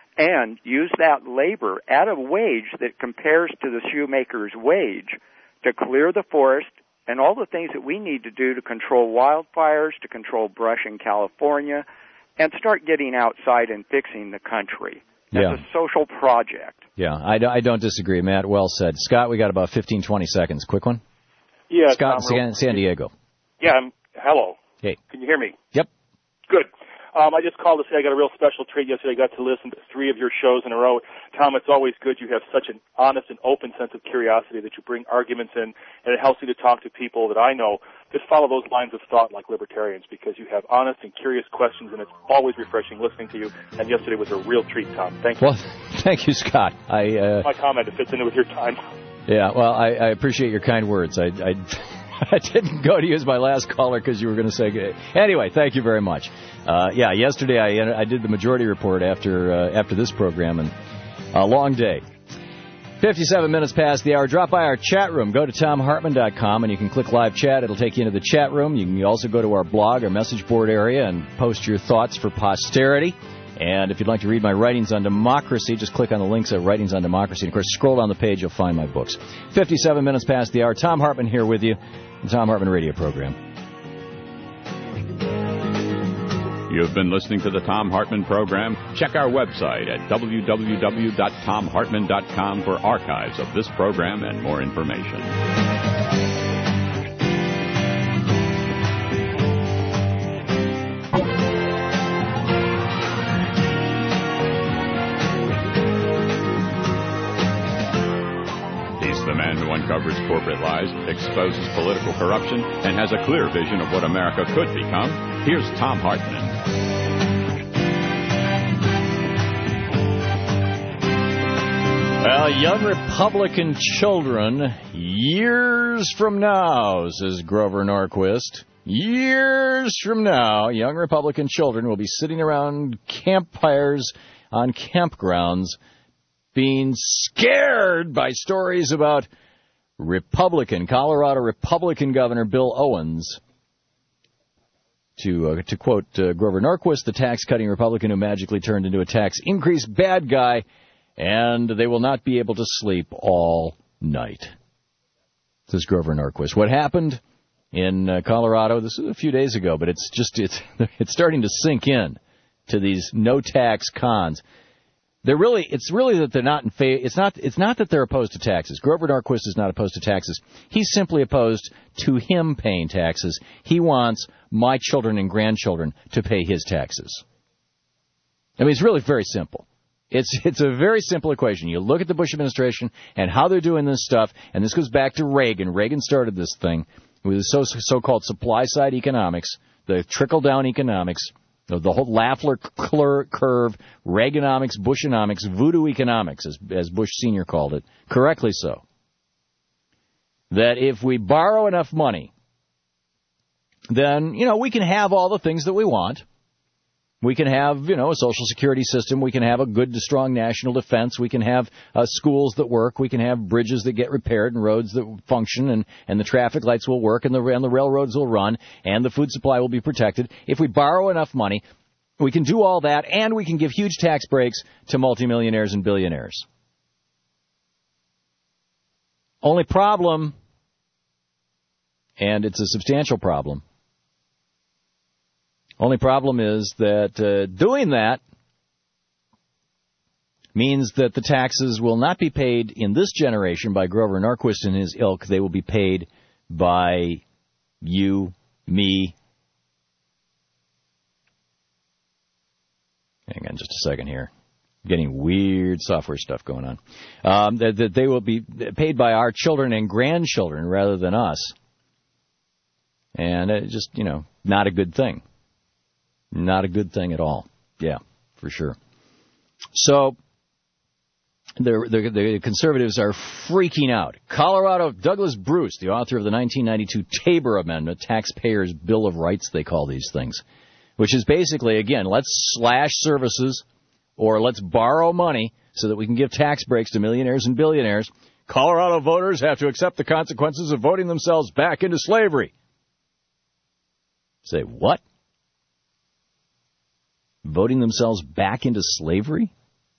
and use that labor at a wage that compares to the shoemaker's wage to clear the forest and all the things that we need to do to control wildfires, to control brush in California, and start getting outside and fixing the country. It's Yeah. a social project. Yeah, I, do- I don't disagree, Matt. Well said. Scott, we got about fifteen, twenty seconds. Quick one. Yeah, Scott, Tom, in San, San Diego. Yeah, I'm, hello. Hey. Can you hear me? Yep. Good. Um, I just called to say I got a real special treat yesterday. I got to listen to three of your shows in a row. Tom, it's always good. You have such an honest and open sense of curiosity that you bring arguments in, and it helps you to talk to people that I know. Just follow those lines of thought like libertarians, because you have honest and curious questions, and it's always refreshing listening to you. And yesterday was a real treat, Tom. Thank you. Well, thank you, Scott. I uh, My comment, it fits into with your time. yeah. Well, I, I appreciate your kind words. I, I I didn't go to use my last caller because you were going to say good. Anyway, thank you very much. Uh, yeah, yesterday I I did the Majority Report after uh, after this program, and a long day. fifty-seven minutes past the hour. Drop by our chat room. Go to tom hartman dot com, and you can click live chat. It'll take you into the chat room. You can also go to our blog, our message board area, and post your thoughts for posterity. And if you'd like to read my writings on democracy, just click on the links at Writings on Democracy. And, of course, scroll down the page. You'll find my books. fifty-seven minutes past the hour. Tom Hartman here with you. The Tom Hartman Radio Program. You've been listening to the Tom Hartman Program. Check our website at w w w dot tom hartman dot com for archives of this program and more information. He's the man who uncovers corporate lies, exposes political corruption, and has a clear vision of what America could become. Here's Tom Hartman. Well, young Republican children, years from now, says Grover Norquist, years from now, young Republican children will be sitting around campfires on campgrounds being scared by stories about Republican, Colorado Republican Governor Bill Owens. To, uh, to quote uh, Grover Norquist, the tax-cutting Republican who magically turned into a tax increase bad guy, and they will not be able to sleep all night. Says Grover Norquist. What happened in uh, Colorado, this was a few days ago, but it's just, it's, it's starting to sink in to these no-tax cons. They're really, it's really that they're not in favor, it's not, it's not that they're opposed to taxes. Grover Norquist is not opposed to taxes. He's simply opposed to him paying taxes. He wants my children and grandchildren to pay his taxes. I mean, it's really very simple. It's it's a very simple equation. You look at the Bush administration and how they're doing this stuff, and this goes back to Reagan. Reagan started this thing with the so, so-called supply-side economics, the trickle-down economics, the whole Lafleur curve, Reaganomics, Bushonomics, voodoo economics, as, as Bush Senior called it, correctly so. That if we borrow enough money, then, you know, we can have all the things that we want. We can have, you know, a social security system. We can have a good, strong national defense. We can have uh, schools that work. We can have bridges that get repaired and roads that function, and, and the traffic lights will work, and the, and the railroads will run, and the food supply will be protected. If we borrow enough money, we can do all that, and we can give huge tax breaks to multimillionaires and billionaires. Only problem, and it's a substantial problem, only problem is that uh, doing that means that the taxes will not be paid in this generation by Grover Norquist and his ilk. They will be paid by you, me. Hang on just a second here. Getting weird software stuff going on. Um, that, that they will be paid by our children and grandchildren rather than us. And it just, you know, not a good thing. Not a good thing at all. Yeah, for sure. So the, the, the conservatives are freaking out. Colorado, Douglas Bruce, the author of the nineteen ninety-two Tabor Amendment, Taxpayers' Bill of Rights, they call these things, which is basically, again, let's slash services or let's borrow money so that we can give tax breaks to millionaires and billionaires. Colorado voters have to accept the consequences of voting themselves back into slavery. Say, what? Voting themselves back into slavery?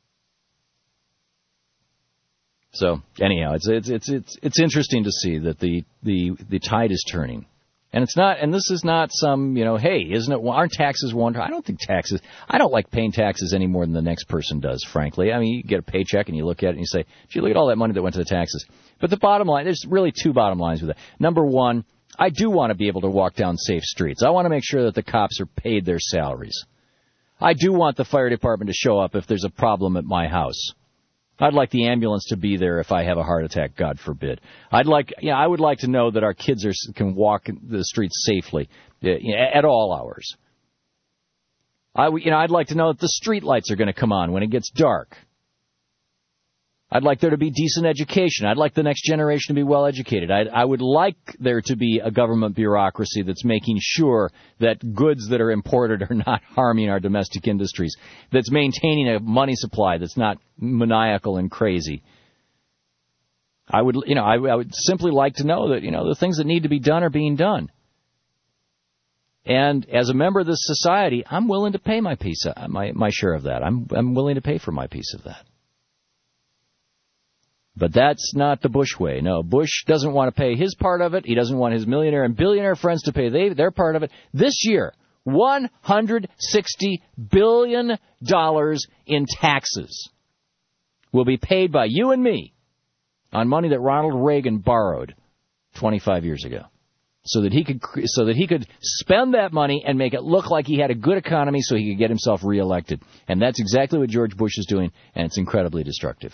So, anyhow, it's it's it's it's it's interesting to see that the, the, the tide is turning. And it's not, and this is not some, you know, hey, isn't it, aren't taxes wonderful? I don't think taxes, I don't like paying taxes any more than the next person does, frankly. I mean, you get a paycheck and you look at it and you say, gee, look at all that money that went to the taxes. But the bottom line, there's really two bottom lines with that. Number one, I do want to be able to walk down safe streets. I want to make sure that the cops are paid their salaries. I do want the fire department to show up if there's a problem at my house. I'd like the ambulance to be there if I have a heart attack, God forbid. I'd like, yeah, I would like to know that our kids are, can walk the streets safely at all hours. I, you know, I'd like to know that the street lights are going to come on when it gets dark. I'd like there to be decent education. I'd like the next generation to be well educated. I'd, I would like there to be a government bureaucracy that's making sure that goods that are imported are not harming our domestic industries, that's maintaining a money supply that's not maniacal and crazy. I would, you know, I, I would simply like to know that, you know, the things that need to be done are being done. And as a member of this society, I'm willing to pay my piece, of, my my share of that. I'm I'm willing to pay for my piece of that. But that's not the Bush way. No, Bush doesn't want to pay his part of it. He doesn't want his millionaire and billionaire friends to pay they, their part of it. This year, one hundred sixty billion dollars in taxes will be paid by you and me on money that Ronald Reagan borrowed twenty-five years ago, so that he could so that he could spend that money and make it look like he had a good economy so he could get himself reelected. And that's exactly what George Bush is doing, and it's incredibly destructive.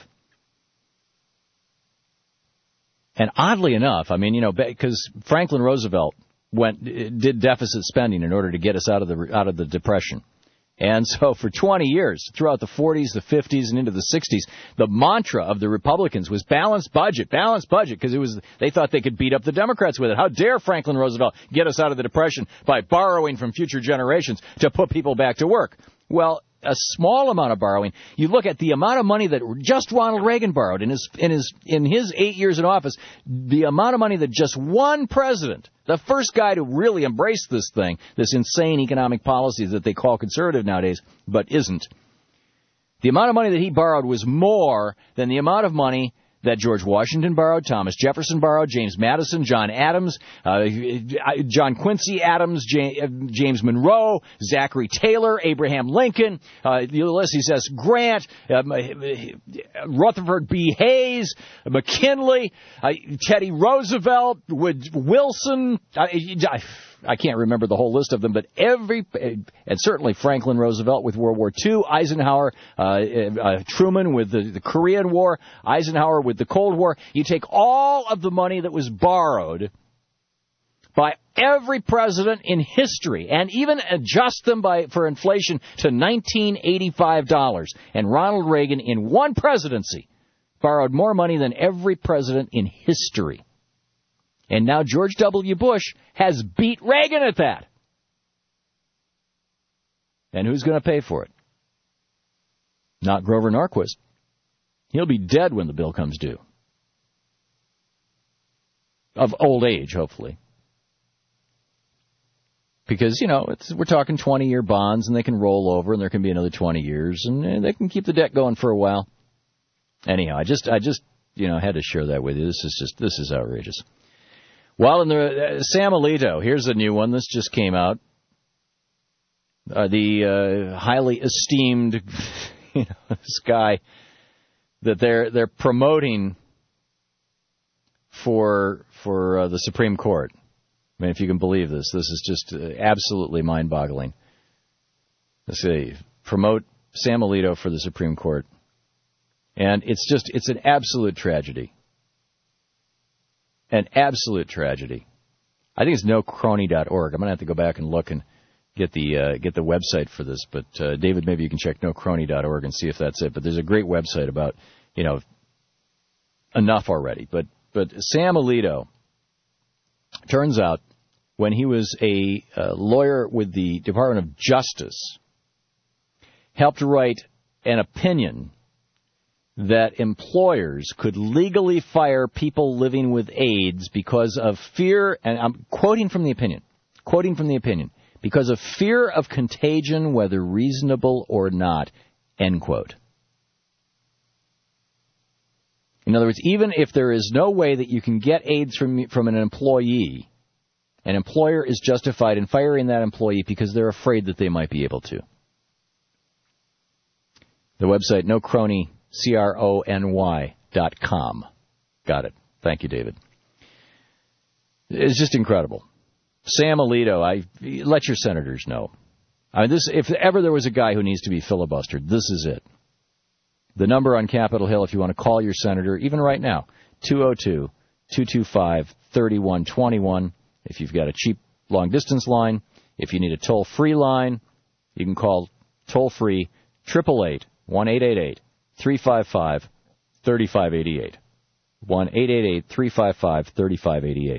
And oddly enough, I mean, you know, because Franklin Roosevelt went did deficit spending in order to get us out of the out of the Depression. And so for twenty years, throughout the forties, the fifties, and into the sixties, the mantra of the Republicans was balanced budget, balanced budget, because it was they thought they could beat up the Democrats with it. How dare Franklin Roosevelt get us out of the Depression by borrowing from future generations to put people back to work? Well, a small amount of borrowing. You look at the amount of money that just Ronald Reagan borrowed in his in his in his eight years in office. The amount of money that just one president, the first guy to really embrace this thing, this insane economic policy that they call conservative nowadays, but isn't. The amount of money that he borrowed was more than the amount of money that George Washington borrowed, Thomas Jefferson borrowed, James Madison, John Adams, uh, John Quincy Adams, James Monroe, Zachary Taylor, Abraham Lincoln, uh, Ulysses S. Grant, uh, Rutherford B. Hayes, McKinley, uh, Teddy Roosevelt, Wilson. Uh, I can't remember the whole list of them, but every, and certainly Franklin Roosevelt with World War Two, Eisenhower, uh, uh, Truman with the, the Korean War, Eisenhower with the Cold War. You take all of the money that was borrowed by every president in history and even adjust them by for inflation to nineteen eighty-five dollars. And Ronald Reagan, in one presidency, borrowed more money than every president in history. And now George W. Bush has beat Reagan at that. And who's going to pay for it? Not Grover Norquist. He'll be dead when the bill comes due. Of old age, hopefully. Because, you know, it's, we're talking twenty-year bonds, and they can roll over, and there can be another twenty years, and they can keep the debt going for a while. Anyhow, I just, I just, you know, had to share that with you. This is just, this is outrageous. Well, in the uh, Sam Alito, here's a new one. This just came out. Uh, the uh, highly esteemed, you know, this guy, that they're they're promoting for for uh, the Supreme Court. I mean, if you can believe this, this is just uh, absolutely mind-boggling. Let's see, promote Sam Alito for the Supreme Court. And it's just, it's an absolute tragedy. An absolute tragedy. I think it's no crony dot org. I'm going to have to go back and look and get the uh, get the website for this. But, uh, David, maybe you can check no crony dot org and see if that's it. But there's a great website about, you know, enough already. But, but Sam Alito, turns out, when he was a uh, lawyer with the Department of Justice, helped write an opinion that employers could legally fire people living with AIDS because of fear, and I'm quoting from the opinion, quoting from the opinion, because of fear of contagion, whether reasonable or not, end quote. In other words, even if there is no way that you can get AIDS from from an employee, an employer is justified in firing that employee because they're afraid that they might be able to. The website, no crony, C R O N Y dot com. Got it. Thank you, David. It's just incredible. Sam Alito, I let your senators know. I mean, this, if ever there was a guy who needs to be filibustered, this is it. The number on Capitol Hill, if you want to call your senator, even right now, two oh two, two two five, three one two one. If you've got a cheap long-distance line, if you need a toll-free line, you can call toll-free eight eight eight, one eight eight eight, three five five, three five eight eight. one eight eight eight, three five five, three five eight eight.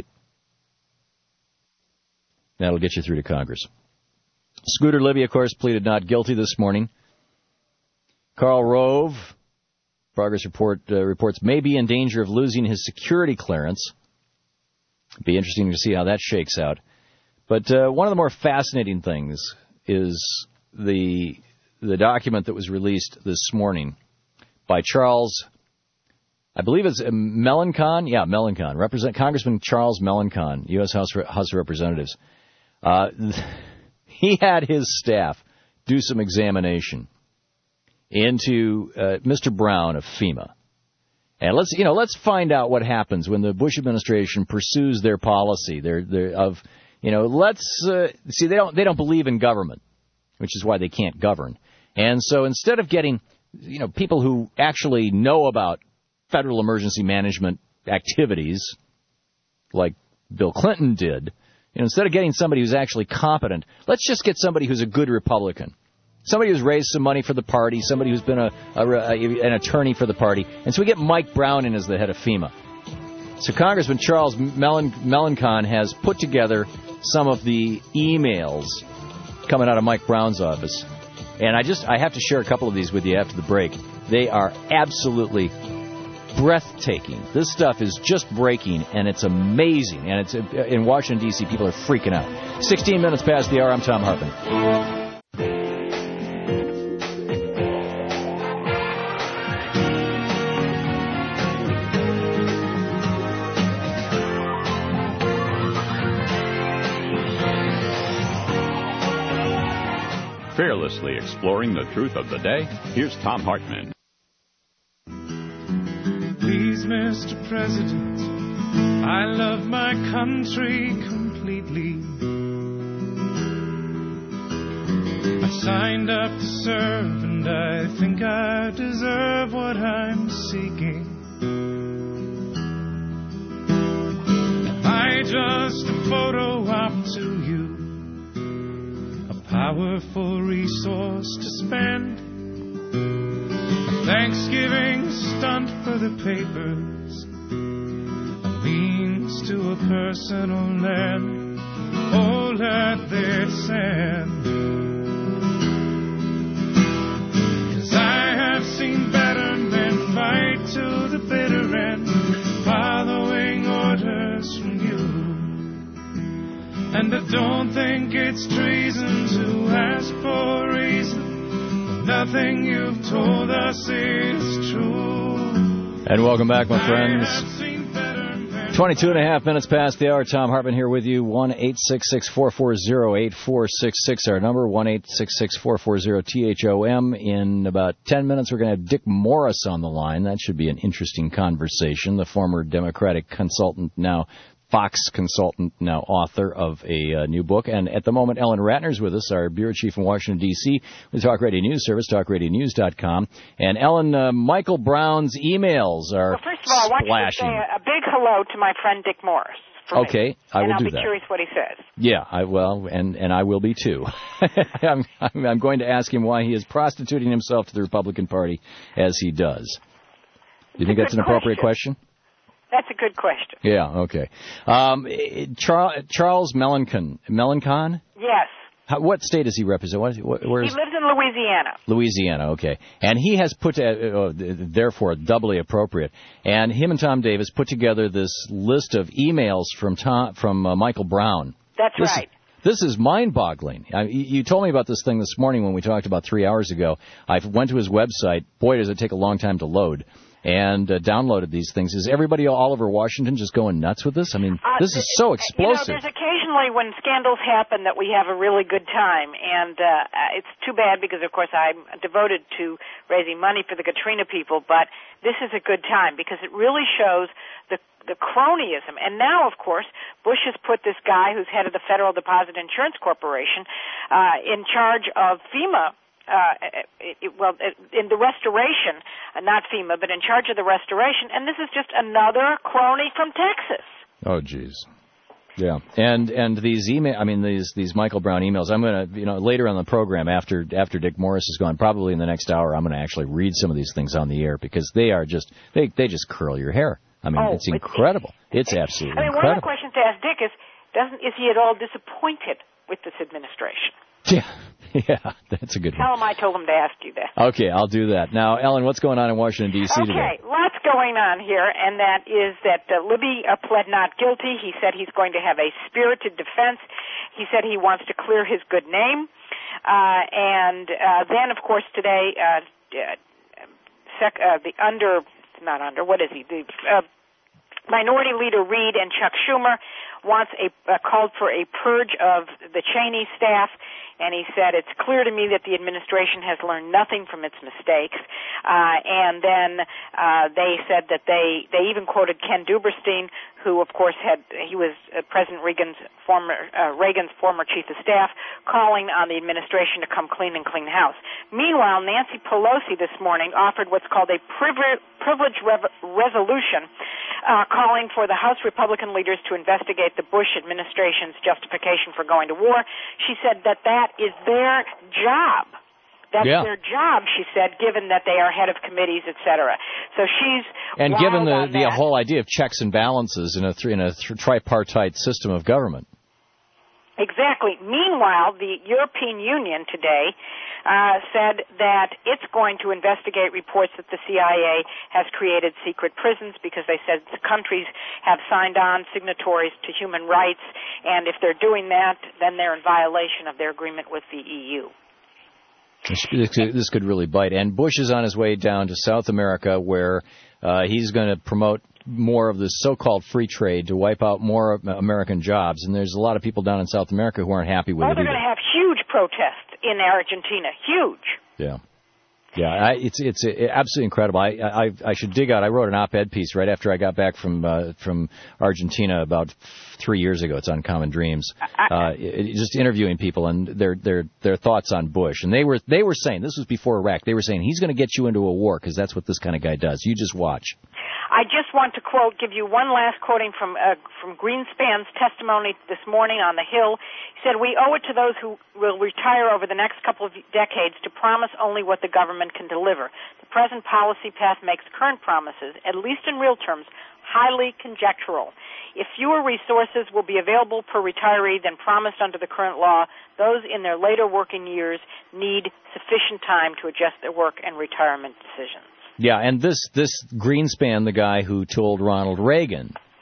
That'll get you through to Congress. Scooter Libby, of course, pleaded not guilty this morning. Karl Rove, Progress Report uh, reports, may be in danger of losing his security clearance. Be interesting to see how that shakes out. But uh, one of the more fascinating things is the the document that was released this morning by Charles, I believe it's Melancon. Yeah, Melancon. Represent Congressman Charles Melancon, U S House, House of Representatives. Uh, he had his staff do some examination into uh, Mister Brown of FEMA. And let's, you know, let's find out what happens when the Bush administration pursues their policy. Their, their of, you know, let's uh, see. They don't, they don't believe in government, which is why they can't govern. And so instead of getting, you know, people who actually know about federal emergency management activities, like Bill Clinton did, you know, instead of getting somebody who's actually competent, let's just get somebody who's a good Republican. Somebody who's raised some money for the party, somebody who's been a, a, a, an attorney for the party. And so we get Mike Brown in as the head of FEMA. So Congressman Charles Melan, Melancon has put together some of the emails coming out of Mike Brown's office. And I just I have to share a couple of these with you after the break. They are absolutely breathtaking. This stuff is just breaking, and it's amazing. And it's in Washington, D C, people are freaking out. sixteen minutes past the hour, I'm Tom Hartman. Fearlessly exploring the truth of the day, here's Tom Hartman. Please, Mister President, I love my country completely. I signed up to serve, and I think I deserve what I'm seeking. Am I just a photo op to you? Powerful resource to spend, a Thanksgiving stunt for the papers, a means to a personal end, oh let this end. 'Cause I have seen better men fight to the bitter end, following orders from you. And I don't think it's treason to ask for a reason. Nothing you've told us is true. And welcome back, my friends. twenty-two and a half minutes past the hour. Tom Hartman here with you. one eight six six, four four zero, eight four six six, our number. one eight six six, four four zero, T H O M. In about ten minutes, we're going to have Dick Morris on the line. That should be an interesting conversation. The former Democratic consultant, now Fox consultant, now author of a uh, new book. And at the moment, Ellen Ratner's with us, our bureau chief in Washington, D C, with Talk Radio News Service, talk radio news dot com. And Ellen, uh, Michael Brown's emails are Well, first of all, I want splashing. you to say a, a big hello to my friend Dick Morris. for me. Okay, I and will I'll do be that. curious what he says. Yeah, I well, and, and I will be too. I'm, I'm, I'm going to ask him why he is prostituting himself to the Republican Party as he does. Do you think that's an appropriate question? That's a good question. Yeah, okay. Um, Char- Charles Melancon. Melancon? Yes. How, what state does he represent? What, what, where He is lives in Louisiana. Louisiana, okay. And he has put, uh, uh, therefore, doubly appropriate. And him and Tom Davis put together this list of emails from Tom, from uh, Michael Brown. That's this right. Is, this is mind-boggling. I, you told me about this thing this morning when we talked about three hours ago. I went to his website. Boy, does it take a long time to load. And uh, downloaded these things. Is everybody all over Washington just going nuts with this? I mean, Uh, this is so explosive. You know, there's occasionally when scandals happen that we have a really good time, and uh, it's too bad because, of course, I'm devoted to raising money for the Katrina people, but this is a good time because it really shows the the cronyism. And now, of course, Bush has put this guy who's head of the Federal Deposit Insurance Corporation uh, in charge of FEMA. Uh, it, it, well, it, in the restoration, uh, not FEMA, but in charge of the restoration, and this is just another crony from Texas. Oh, geez. Yeah, and and these email, I mean these these Michael Brown emails. I'm gonna, you know, later on the program after after Dick Morris is gone, probably in the next hour, I'm gonna actually read some of these things on the air because they are just they they just curl your hair. I mean, Oh, it's incredible. It's absolutely I mean, one of the incredible. questions to ask Dick is, doesn't is he at all disappointed with this administration? Yeah, yeah, that's a good one. Tell him I told him to ask you that. Okay, I'll do that. Now, Ellen, what's going on in Washington, D C Okay, today? lots going on here, and that is that uh, Libby uh, pled not guilty. He said he's going to have a spirited defense. He said he wants to clear his good name. Uh, and uh, then, of course, today, uh, uh, sec- uh, the under, not under, what is he? The uh, Minority Leader Reid and Chuck Schumer wants a uh, called for a purge of the Cheney staff, and he said it's clear to me that the administration has learned nothing from its mistakes. Uh, and then uh, they said that they they even quoted Ken Duberstein, who of course had he was uh, President Reagan's former uh, Reagan's former chief of staff, calling on the administration to come clean and clean house. Meanwhile, Nancy Pelosi this morning offered what's called a privilege privilege rev- resolution. Uh, calling for the House Republican leaders to investigate the Bush administration's justification for going to war. She said that that is their job. That's Yeah. their job, she said, given that they are head of committees, et cetera. So she's And given wild the on the that. whole idea of checks and balances in a th- in a th- tripartite system of government. Exactly. Meanwhile, the European Union today uh, said that it's going to investigate reports that the C I A has created secret prisons because they said the countries have signed on signatories to human rights, and if they're doing that, then they're in violation of their agreement with the E U. This could, this could really bite. And Bush is on his way down to South America, where uh, he's going to promote more of this so-called free trade to wipe out more American jobs. And there's a lot of people down in South America who aren't happy with Oh, it they're either. going to have huge protests in Argentina. Huge. Yeah. Yeah, I, it's it's absolutely incredible. I, I I should dig out. I wrote an op-ed piece right after I got back from uh, from Argentina about three years ago. It's on Common Dreams. Uh, it, just interviewing people and their their their thoughts on Bush, and they were they were saying this was before Iraq. They were saying he's going to get you into a war because that's what this kind of guy does. You just watch. I just want to quote, give you one last quoting from uh, from Greenspan's testimony this morning on the Hill. He said, "We owe it to those who will retire over the next couple of decades to promise only what the government can deliver. The present policy path makes current promises, at least in real terms, highly conjectural. If fewer resources will be available per retiree than promised under the current law, those in their later working years need sufficient time to adjust their work and retirement decisions." Yeah, and this this Greenspan, the guy who told Ronald Reagan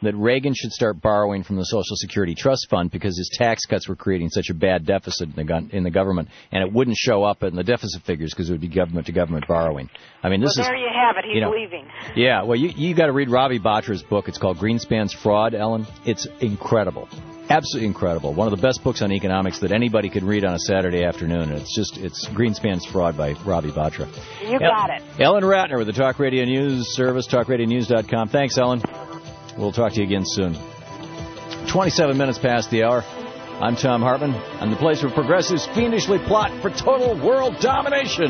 that Reagan should start borrowing from the Social Security Trust Fund because his tax cuts were creating such a bad deficit in the, gun, in the government, and it wouldn't show up in the deficit figures because it would be government-to-government borrowing. I mean, this well, is... there you have it. He's you know, leaving. Yeah, well, you you got to read Ravi Batra's book. It's called Greenspan's Fraud, Ellen. It's incredible. Absolutely incredible. One of the best books on economics that anybody could read on a Saturday afternoon. It's just, it's Greenspan's Fraud by Ravi Batra. You got it. Ellen Ratner with the Talk Radio News Service, talk radio news dot com. Thanks, Ellen. We'll talk to you again soon. twenty-seven minutes past the hour. I'm Tom Hartman. I'm the place where progressives fiendishly plot for total world domination.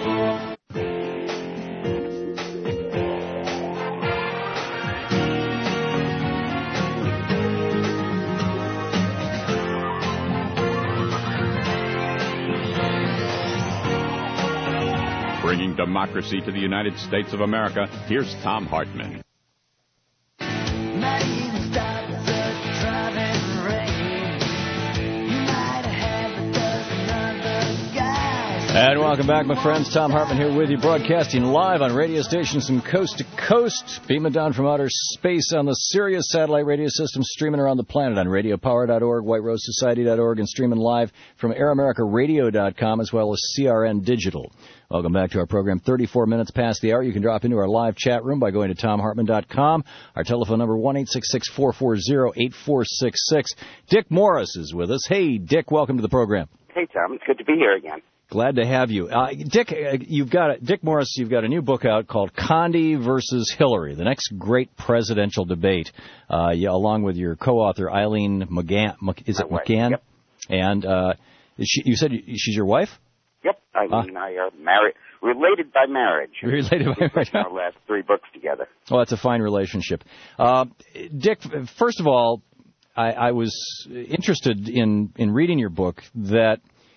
Bringing democracy to the United States of America, here's Tom Hartman. And welcome back, my friends. Tom Hartman here with you, broadcasting live on radio stations from coast to coast, beaming down from outer space on the Sirius satellite radio system, streaming around the planet on radio power dot org, white rose society dot org, and streaming live from air america radio dot com, as well as C R N Digital. Welcome back to our program. thirty-four minutes past the hour. You can drop into our live chat room by going to tom hartman dot com. Our telephone number, one eight six six, four four zero, eight four six six. Dick Morris is with us. Hey, Dick, welcome to the program. Hey, Tom. It's good to be here again. Glad to have you. Uh, Dick, uh, you've got a, Dick Morris, you've got a new book out called Condi versus Hillary, the next great presidential debate, uh, yeah, along with your co-author Eileen McGann. Is it McGann? Yep. And uh, is she, you said she's your wife? Yep. Eileen uh, and I are married, related by marriage. Related by marriage. Our last three books together. Well, that's a fine relationship. Uh, Dick, first of all, I, I was interested in, in reading your book that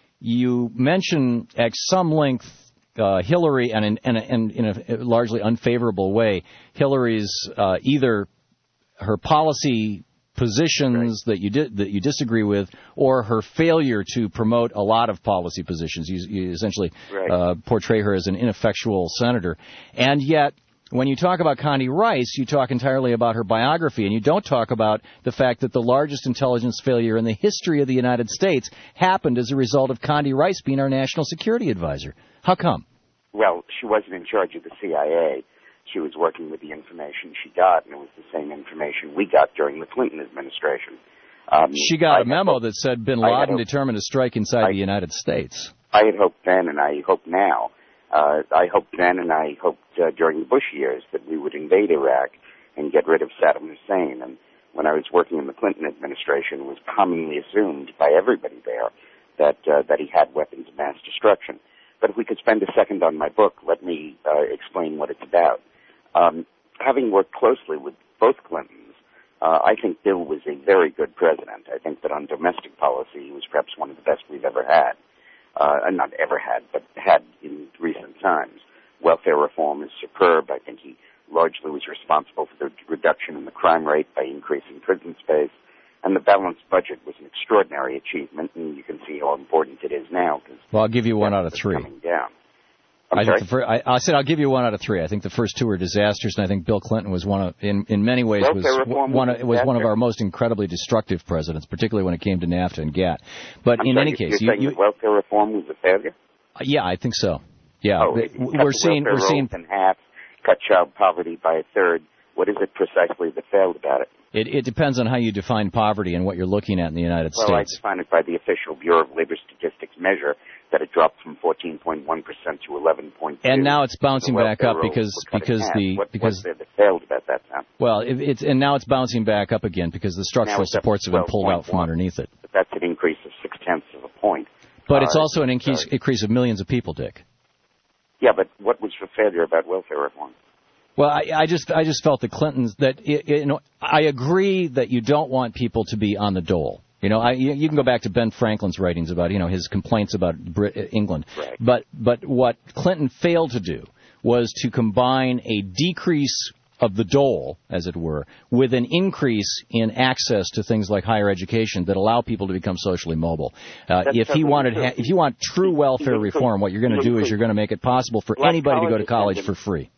you mention at some length uh, Hillary, and in, and, and in a largely unfavorable way, Hillary's uh, either her policy positions right. that you di- that you disagree with, or her failure to promote a lot of policy positions. You, you essentially right. uh, portray her as an ineffectual senator, and yet, when you talk about Condi Rice, you talk entirely about her biography, and you don't talk about the fact that the largest intelligence failure in the history of the United States happened as a result of Condi Rice being our national security advisor. How come? Well, she wasn't in charge of the C I A. She was working with the information she got, and it was the same information we got during the Clinton administration. Um, she got I a memo hoped, that said bin Laden hoped, determined to strike inside I, the United States. I had hoped then, and I hope now. Uh, I hoped then, and I hoped uh, during the Bush years, that we would invade Iraq and get rid of Saddam Hussein. And when I was working in the Clinton administration, it was commonly assumed by everybody there that uh, that he had weapons of mass destruction. But if we could spend a second on my book, let me uh, explain what it's about. Um, having worked closely with both Clintons, uh, I think Bill was a very good president. I think that on domestic policy, he was perhaps one of the best we've ever had. Uh, not ever had, but had in recent times. Welfare reform is superb. I think he largely was responsible for the reduction in the crime rate by increasing prison space. And the balanced budget was an extraordinary achievement, and you can see how important it is now. Well, I'll give you one out of three. Coming down. I'm I, sorry? think the fir- I, I said I'll give you one out of three. I think the first two were disasters, and I think Bill Clinton was one of, in in many ways, Welfare was reform one was of, was one of our most incredibly destructive presidents, particularly when it came to NAFTA and GATT. But I'm in sorry, any you're case, saying you, that welfare reform was a failure? Uh, yeah, I think so. Yeah, oh, we're seeing we're seeing in half, cut child poverty by a third. What is it precisely that failed about it? It, it depends on how you define poverty and what you're looking at in the United well, States. Well, I define it by the official Bureau of Labor Statistics measure that it dropped from fourteen point one percent to eleven point two. And now it's bouncing back up because because the what, because what failed about that time? Well, it, it's and now it's bouncing back up again because the structural supports have been pulled out from underneath it. But that's an increase of six tenths of a point. But uh, it's also an increase, increase of millions of people, Dick. Yeah, but what was the failure about welfare reform? Well, I, I just I just felt the Clintons that it, it, you know I agree that you don't want people to be on the dole. You know, I, you, you can go back to Ben Franklin's writings about you know his complaints about Brit- England. Right. But but what Clinton failed to do was to combine a decrease of the dole, as it were, with an increase in access to things like higher education that allow people to become socially mobile. Uh, if he wanted, ha- if you want true welfare reform, what you're going to do is you're going to make it possible for like anybody to go to college attendance. for free.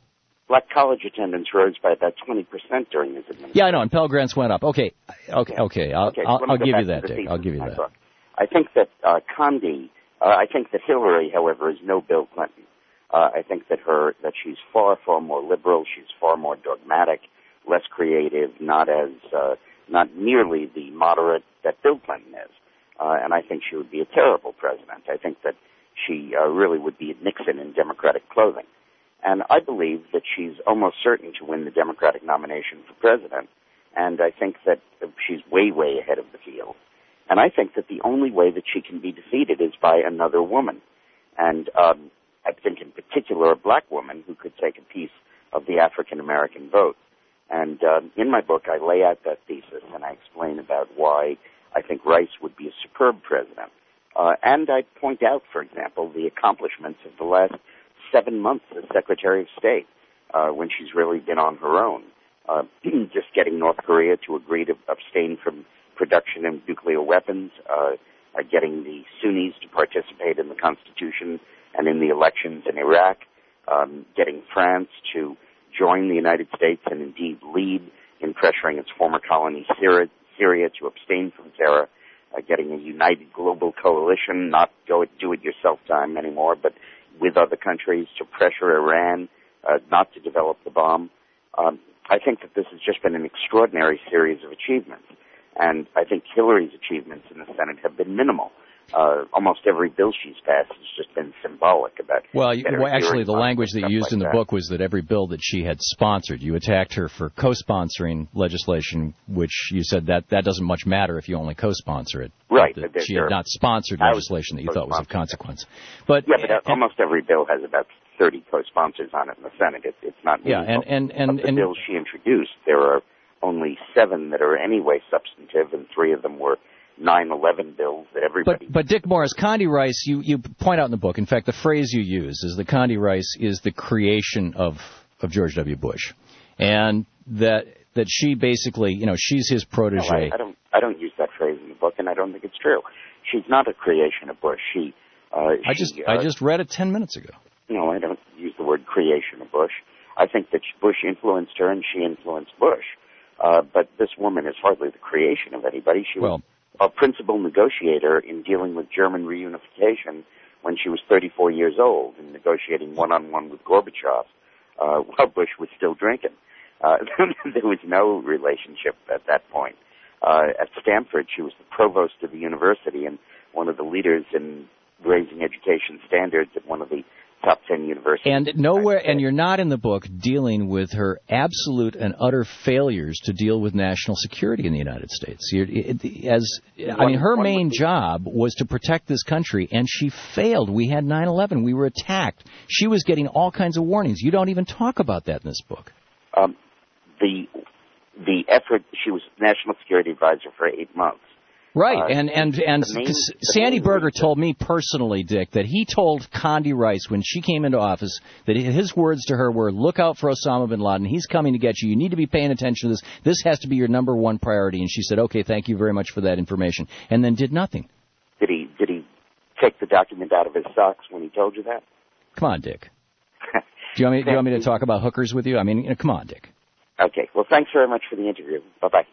black college attendance rose by about twenty percent during his administration. Yeah, I know, and Pell Grants went up. Okay, okay, okay. I'll, okay, I'll, let me I'll go give back you to that, the Dick. thesis I'll give you of my that. book. I think that uh, Condi, uh, I think that Hillary, however, is no Bill Clinton. Uh, I think that her that she's far, far more liberal. She's far more dogmatic, less creative, not as uh, not nearly the moderate that Bill Clinton is. Uh, and I think she would be a terrible president. I think that she uh, really would be Nixon in Democratic clothing. And I believe that she's almost certain to win the Democratic nomination for president. And I think that she's way, way ahead of the field. And I think that the only way that she can be defeated is by another woman. And um, I think in particular a black woman who could take a piece of the African-American vote. And um, in my book, I lay out that thesis, and I explain about why I think Rice would be a superb president. Uh, and I point out, for example, the accomplishments of the last seven months as Secretary of State, uh, when she's really been on her own. Uh, just getting North Korea to agree to abstain from production of nuclear weapons, uh, uh, getting the Sunnis to participate in the Constitution and in the elections in Iraq, um, getting France to join the United States and indeed lead in pressuring its former colony Syria, Syria to abstain from terror, uh, getting a united global coalition, not go it do-it-yourself time anymore, but with other countries to pressure Iran uh, not to develop the bomb. Um, I think that this has just been an extraordinary series of achievements. And I think Hillary's achievements in the Senate have been minimal. Uh, almost every bill she's passed has just been symbolic about... Well, you, well actually, the language that you used like in the that. book was that every bill that she had sponsored, you attacked her for co-sponsoring legislation, which you said that that doesn't much matter if you only co-sponsor it. Right. That There- she there- had not sponsored I was legislation that you thought was of co-sponsored. consequence. But yeah, but uh, and- almost every bill has about thirty co-sponsors on it in the Senate. It, it's not Yeah, meaningful. and- and- and- Of the and- bills she introduced, there are only seven that are anyway substantive, and three of them were nine eleven bills that everybody... But, but Dick Morris, Condi Rice, you, you point out in the book, in fact, the phrase you use is that Condi Rice is the creation of, of George W. Bush. And that that she basically, you know, she's his protege. No, I, I don't I don't use that phrase in the book, and I don't think it's true. She's not a creation of Bush. She... Uh, I she, just uh, I just read it ten minutes ago. No, I don't use the word creation of Bush. I think that Bush influenced her, and she influenced Bush. Uh, but this woman is hardly the creation of anybody. She Well, was a principal negotiator in dealing with German reunification when she was thirty-four years old and negotiating one-on-one with Gorbachev uh, while Bush was still drinking. Uh, there was no relationship at that point. Uh, at Stanford, she was the provost of the university and one of the leaders in raising education standards at one of the top ten universities. And nowhere, and you're not in the book dealing with her absolute and utter failures to deal with national security in the United States. You're, it, as I mean, her main job was to protect this country, and she failed. We had nine eleven. We were attacked. She was getting all kinds of warnings. You don't even talk about that in this book. Um, the the effort. She was national security advisor for eight months. Right, Uh, and and and the main- cause the Sandy main Berger reason- told me personally, Dick, that he told Condi Rice when she came into office that his words to her were, "Look out for Osama bin Laden. He's coming to get you. You need to be paying attention to this. This has to be your number one priority." And she said, "Okay, thank you very much for that information," and then did nothing. Did he did he take the document out of his socks when he told you that? Come on, Dick. Do you want me? Do you want me to talk about hookers with you? I mean, you know, come on, Dick. Okay. Well, thanks very much for the interview. Bye bye.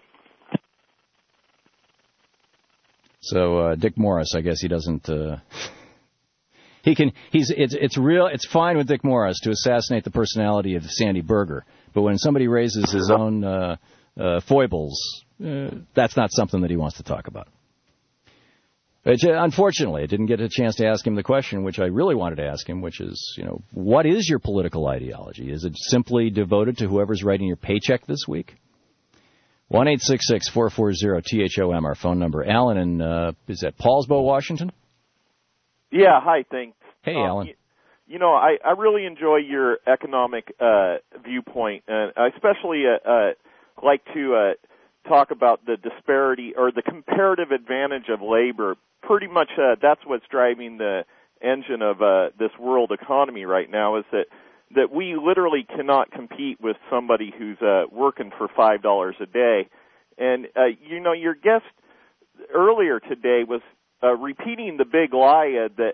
So uh, Dick Morris, I guess he doesn't. Uh, he can. He's. It's. It's real. It's fine with Dick Morris to assassinate the personality of Sandy Berger, but when somebody raises his own uh, uh, foibles, uh, that's not something that he wants to talk about. Which, uh, unfortunately, I didn't get a chance to ask him the question, which I really wanted to ask him, which is, you know, what is your political ideology? Is it simply devoted to whoever's writing your paycheck this week? one eight six six, four four zero, T H O M, our phone number. Alan in, uh, is that Paulsbo, Washington? Yeah, hi, thanks. Hey, Um, Alan. You, you know, I, I really enjoy your economic uh, viewpoint, and I especially uh, uh, like to uh, talk about the disparity or the comparative advantage of labor. Pretty much uh, that's what's driving the engine of uh, this world economy right now, is that that we literally cannot compete with somebody who's uh, working for five dollars a day. And, uh, you know, your guest earlier today was uh, repeating the big lie uh, that,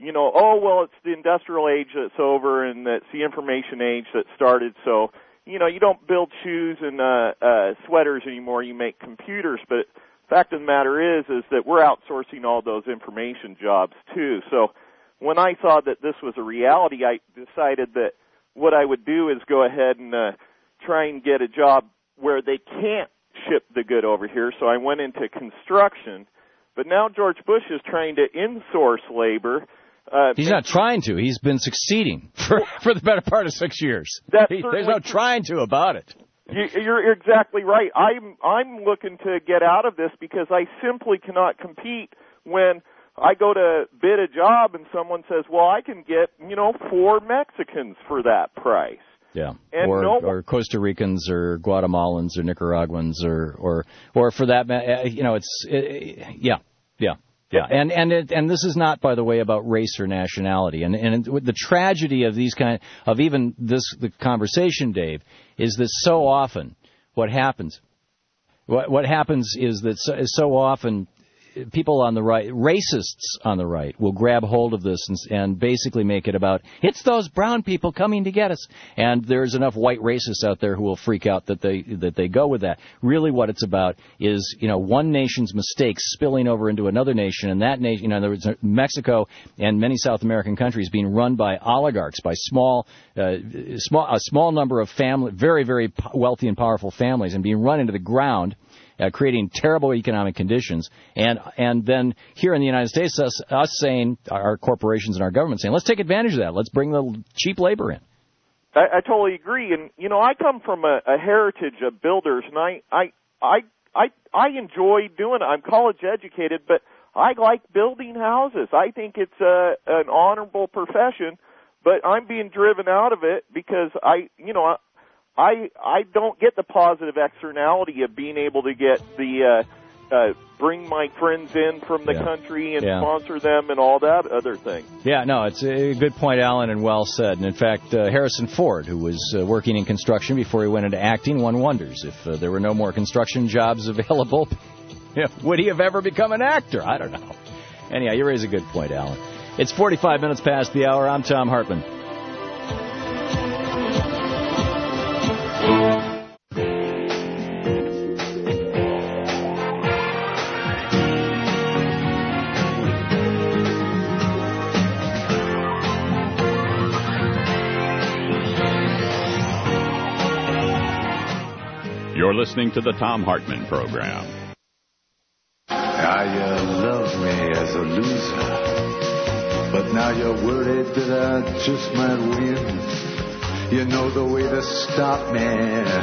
you know, oh, well, it's the industrial age that's over and it's the information age that started, so, you know, you don't build shoes and uh, uh, sweaters anymore, you make computers. But the fact of the matter is, is that we're outsourcing all those information jobs, too. So when I saw that this was a reality, I decided that what I would do is go ahead and uh, try and get a job where they can't ship the good over here. So I went into construction. But now George Bush is trying to insource labor. Uh, He's not trying to. He's been succeeding for, for the better part of six years. That's he, there's no trying to about it. You, you're exactly right. I'm I'm looking to get out of this because I simply cannot compete when I go to bid a job and someone says, well, I can get, you know, four Mexicans for that price. Yeah, and or, no, or Costa Ricans or Guatemalans or Nicaraguans or, or, or for that, you know, it's, it, yeah, yeah. Yeah, and and it, and this is not, by the way, about race or nationality. And and the tragedy of these kind of even this the conversation, Dave, is that so often what happens, what what happens is that so, so often people on the right, racists on the right, will grab hold of this and, and basically make it about, it's those brown people coming to get us. And there's enough white racists out there who will freak out that they that they go with that. Really what it's about is, you know, one nation's mistakes spilling over into another nation, and that nation, you know, there was Mexico and many South American countries being run by oligarchs, by small, uh, small a small number of family, very, very wealthy and powerful families, and being run into the ground. Uh, creating terrible economic conditions, and and then here in the United States, us, us saying, our corporations and our government saying, let's take advantage of that. Let's bring the cheap labor in. I, I totally agree, and you know, I come from a, a heritage of builders, and I I I I I enjoy doing it. I'm college educated, but I like building houses. I think it's a, an honorable profession, but I'm being driven out of it because I, you know. I, I I don't get the positive externality of being able to get the uh, uh, bring my friends in from the yeah. country and yeah. sponsor them and all that other thing. Yeah, no, it's a good point, Alan, and well said. And in fact, uh, Harrison Ford, who was uh, working in construction before he went into acting, one wonders if uh, there were no more construction jobs available, you know, would he have ever become an actor? I don't know. Anyhow, you raise a good point, Alan. It's forty-five minutes past the hour. I'm Tom Hartman. You're listening to the Tom Hartman Program. Now you love me as a loser, but now you're worried that I just might win. You know the way to stop me,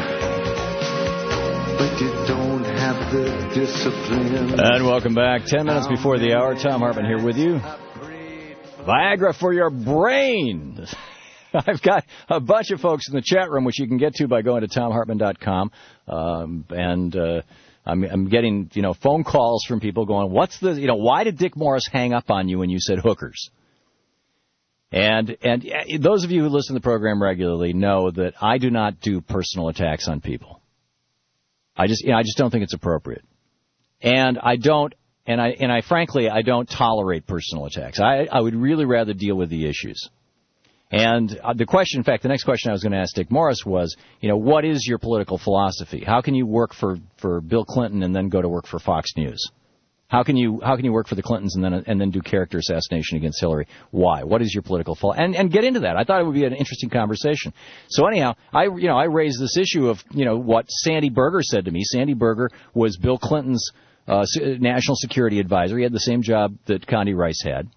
but you don't have the discipline. And welcome back. Ten minutes before the hour, Tom Hartman here with you. Viagra for your brain. I've got a bunch of folks in the chat room, which you can get to by going to tom hartman dot com. Um, and uh, I'm, I'm getting, you know, phone calls from people going, what's the, you know, why did Dick Morris hang up on you when you said hookers? And and those of you who listen to the program regularly know that I do not do personal attacks on people. I just, you know, I just don't think it's appropriate. And I don't, and I, and I frankly, I don't tolerate personal attacks. I, I would really rather deal with the issues. And the question, in fact, the next question I was going to ask Dick Morris was, you know, what is your political philosophy? How can you work for, for Bill Clinton and then go to work for Fox News? How can you how can you work for the Clintons and then and then do character assassination against Hillary? Why? What is your political philosophy? And and get into that. I thought it would be an interesting conversation. So anyhow, I you know I raised this issue of you know what Sandy Berger said to me. Sandy Berger was Bill Clinton's uh, national security advisor. He had the same job that Condi Rice had.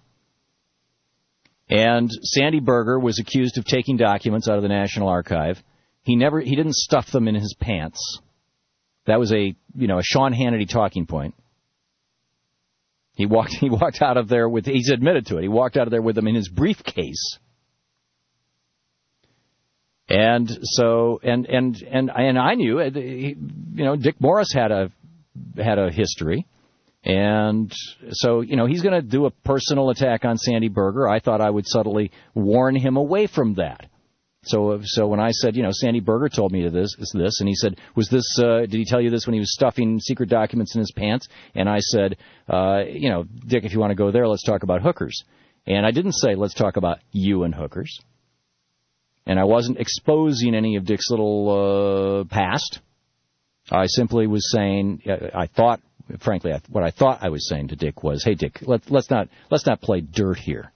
And Sandy Berger was accused of taking documents out of the National Archive. He never, he didn't stuff them in his pants. That was a, you know, a Sean Hannity talking point. He walked, he walked out of there with, he's admitted to it, he walked out of there with them in his briefcase. And so, and, and, and, and I knew, you know, Dick Morris had a, had a history. And so, you know, he's going to do a personal attack on Sandy Berger. I thought I would subtly warn him away from that. So, so when I said, you know, Sandy Berger told me this, this, and he said, was this, uh, did he tell you this when he was stuffing secret documents in his pants? And I said, uh, you know, Dick, if you want to go there, let's talk about hookers. And I didn't say, let's talk about you and hookers. And I wasn't exposing any of Dick's little uh, past. I simply was saying, I thought, frankly, what I thought I was saying to Dick was, hey, Dick, let, let's not let's not play dirt here.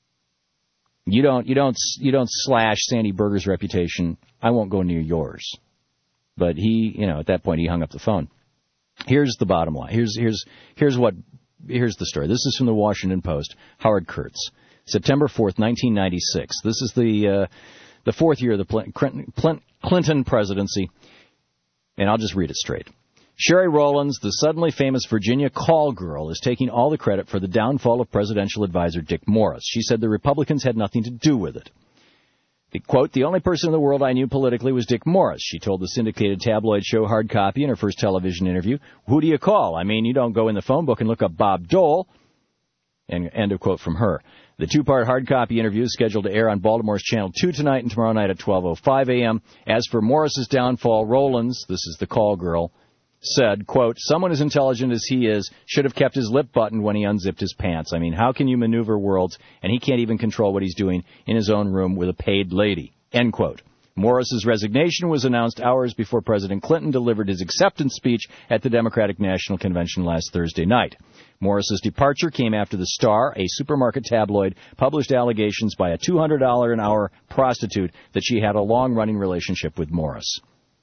You don't you don't you don't slash Sandy Berger's reputation. I won't go near yours. But he, you know, at that point he hung up the phone. Here's the bottom line. Here's here's here's what here's the story. This is from the Washington Post. Howard Kurtz, September fourth, nineteen ninety-six. This is the uh, the fourth year of the Clinton presidency, and I'll just read it straight. Sherry Rowlands, the suddenly famous Virginia call girl, is taking all the credit for the downfall of presidential advisor Dick Morris. She said the Republicans had nothing to do with it. The, quote, the only person in the world I knew politically was Dick Morris, she told the syndicated tabloid show Hard Copy in her first television interview. Who do you call? I mean, you don't go in the phone book and look up Bob Dole. And end of quote from her. The two-part Hard Copy interview is scheduled to air on Baltimore's Channel two tonight and tomorrow night at twelve oh five a.m. As for Morris's downfall, Rowlands, this is the call girl, said, quote, someone as intelligent as he is should have kept his lip buttoned when he unzipped his pants. I mean, how can you maneuver worlds and he can't even control what he's doing in his own room with a paid lady, end quote. Morris's resignation was announced hours before President Clinton delivered his acceptance speech at the Democratic National Convention last Thursday night. Morris's departure came after the Star, a supermarket tabloid, published allegations by a two hundred dollars an hour prostitute that she had a long-running relationship with Morris.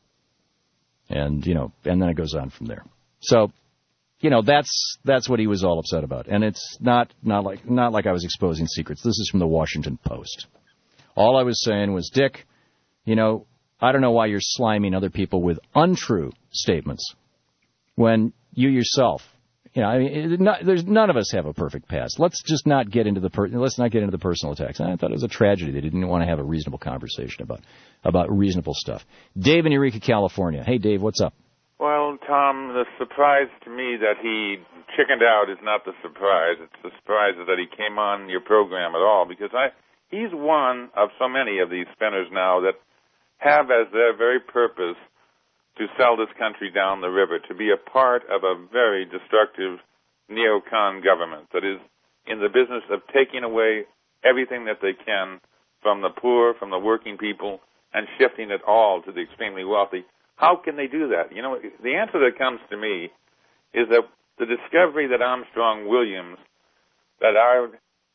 And, you know, and then it goes on from there. So, you know, that's that's what he was all upset about. And it's not not like not like I was exposing secrets. This is from the Washington Post. All I was saying was, Dick, you know, I don't know why you're sliming other people with untrue statements when you yourself, you know, I mean, not, there's none of us have a perfect past. Let's just not get into the per, let's not get into the personal attacks. I thought it was a tragedy they didn't want to have a reasonable conversation about about reasonable stuff. Dave in Eureka, California. Hey, Dave, what's up? Well, Tom, the surprise to me that he chickened out is not the surprise. It's the surprise that he came on your program at all, because I he's one of so many of these spinners now that have as their very purpose to sell this country down the river, to be a part of a very destructive neocon government that is in the business of taking away everything that they can from the poor, from the working people, and shifting it all to the extremely wealthy. How can they do that? You know, the answer that comes to me is that the discovery that Armstrong Williams, that our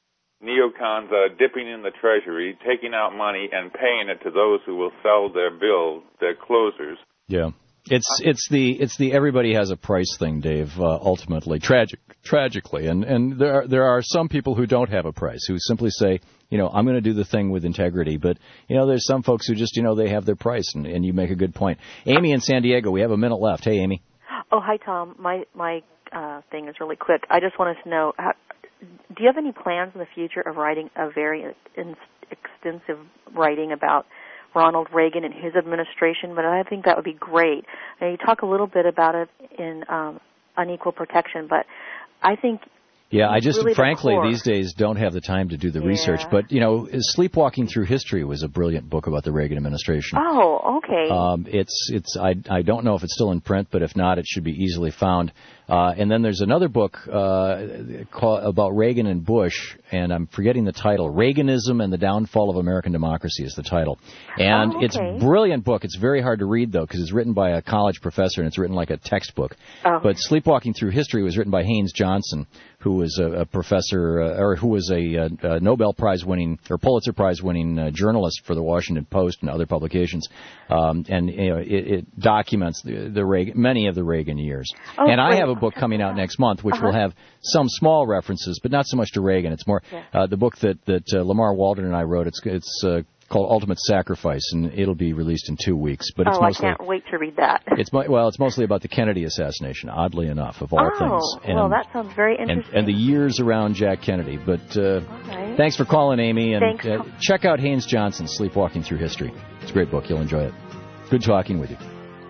neocons are dipping in the treasury, taking out money and paying it to those who will sell their bills, their closers. Yeah, it's it's the it's the everybody has a price thing, Dave. Uh, ultimately, tragic, tragically, and and there are, there are some people who don't have a price, who simply say, you know, I'm going to do the thing with integrity. But you know, there's some folks who just, you know, they have their price, and, and you make a good point. Amy in San Diego, we have a minute left. Hey, Amy. Oh, hi, Tom. My my uh, thing is really quick. I just wanted to know, how, do you have any plans in the future of writing a very in, extensive writing about Ronald Reagan and his administration? But I think that would be great. And you talk a little bit about it in um, Unequal Protection, but I think Yeah, I just, really frankly, the these days don't have the time to do the Yeah. research. But, you know, Sleepwalking Through History was a brilliant book about the Reagan administration. Oh, okay. Um, it's, it's, I, I don't know if it's still in print, but if not, it should be easily found. Uh, and then there's another book uh, called, about Reagan and Bush, and I'm forgetting the title. Reaganism and the Downfall of American Democracy is the title. And Oh, okay. it's a brilliant book. It's very hard to read, though, because it's written by a college professor, and it's written like a textbook. Oh. But Sleepwalking Through History was written by Haynes Johnson, who was a, a professor, uh, or who was a, a, a Nobel Prize-winning, or Pulitzer Prize-winning uh, journalist for the Washington Post and other publications. Um, and you know, it, it documents the, the Reagan, many of the Reagan years. Oh, and I great. have a book coming out next month, which Uh-huh. will have some small references, but not so much to Reagan. It's more Yeah. uh, the book that that uh, Lamar Waldron and I wrote. It's it's uh, called Ultimate Sacrifice, and it'll be released in two weeks. But it's oh, mostly I can't wait to read that. it's mo- well, it's mostly about the Kennedy assassination. Oddly enough, of all oh, things. And, well, that sounds very and, interesting. and the years around Jack Kennedy. But uh, right. thanks for calling, Amy. And Thanks. uh, check out Haynes Johnson's Sleepwalking Through History. It's a great book. You'll enjoy it. Good talking with you.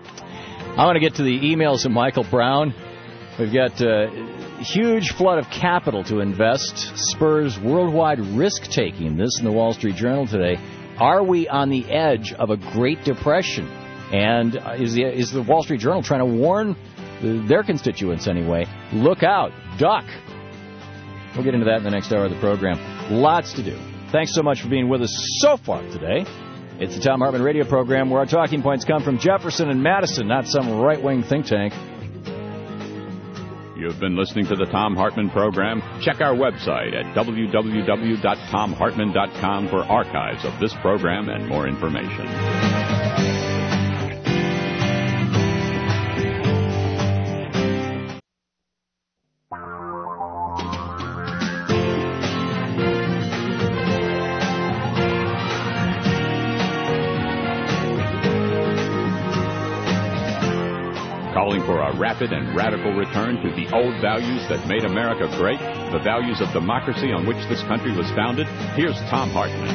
I want to get to the emails of Michael Brown. We've got a uh, huge flood of capital to invest, spurs worldwide risk-taking. This in the Wall Street Journal today. Are we on the edge of a Great Depression? And uh, is, the, is the Wall Street Journal trying to warn the, their constituents anyway? Look out. Duck. We'll get into that in the next hour of the program. Lots to do. Thanks so much for being with us so far today. It's the Thom Hartmann radio program where our talking points come from Jefferson and Madison, not some right-wing think tank. You've been listening to the Thom Hartmann program. Check our website at w w w dot tom hartmann dot com for archives of this program and more information. Calling for a rapid and radical return to the old values that made America great, the values of democracy on which this country was founded, here's Thom Hartmann.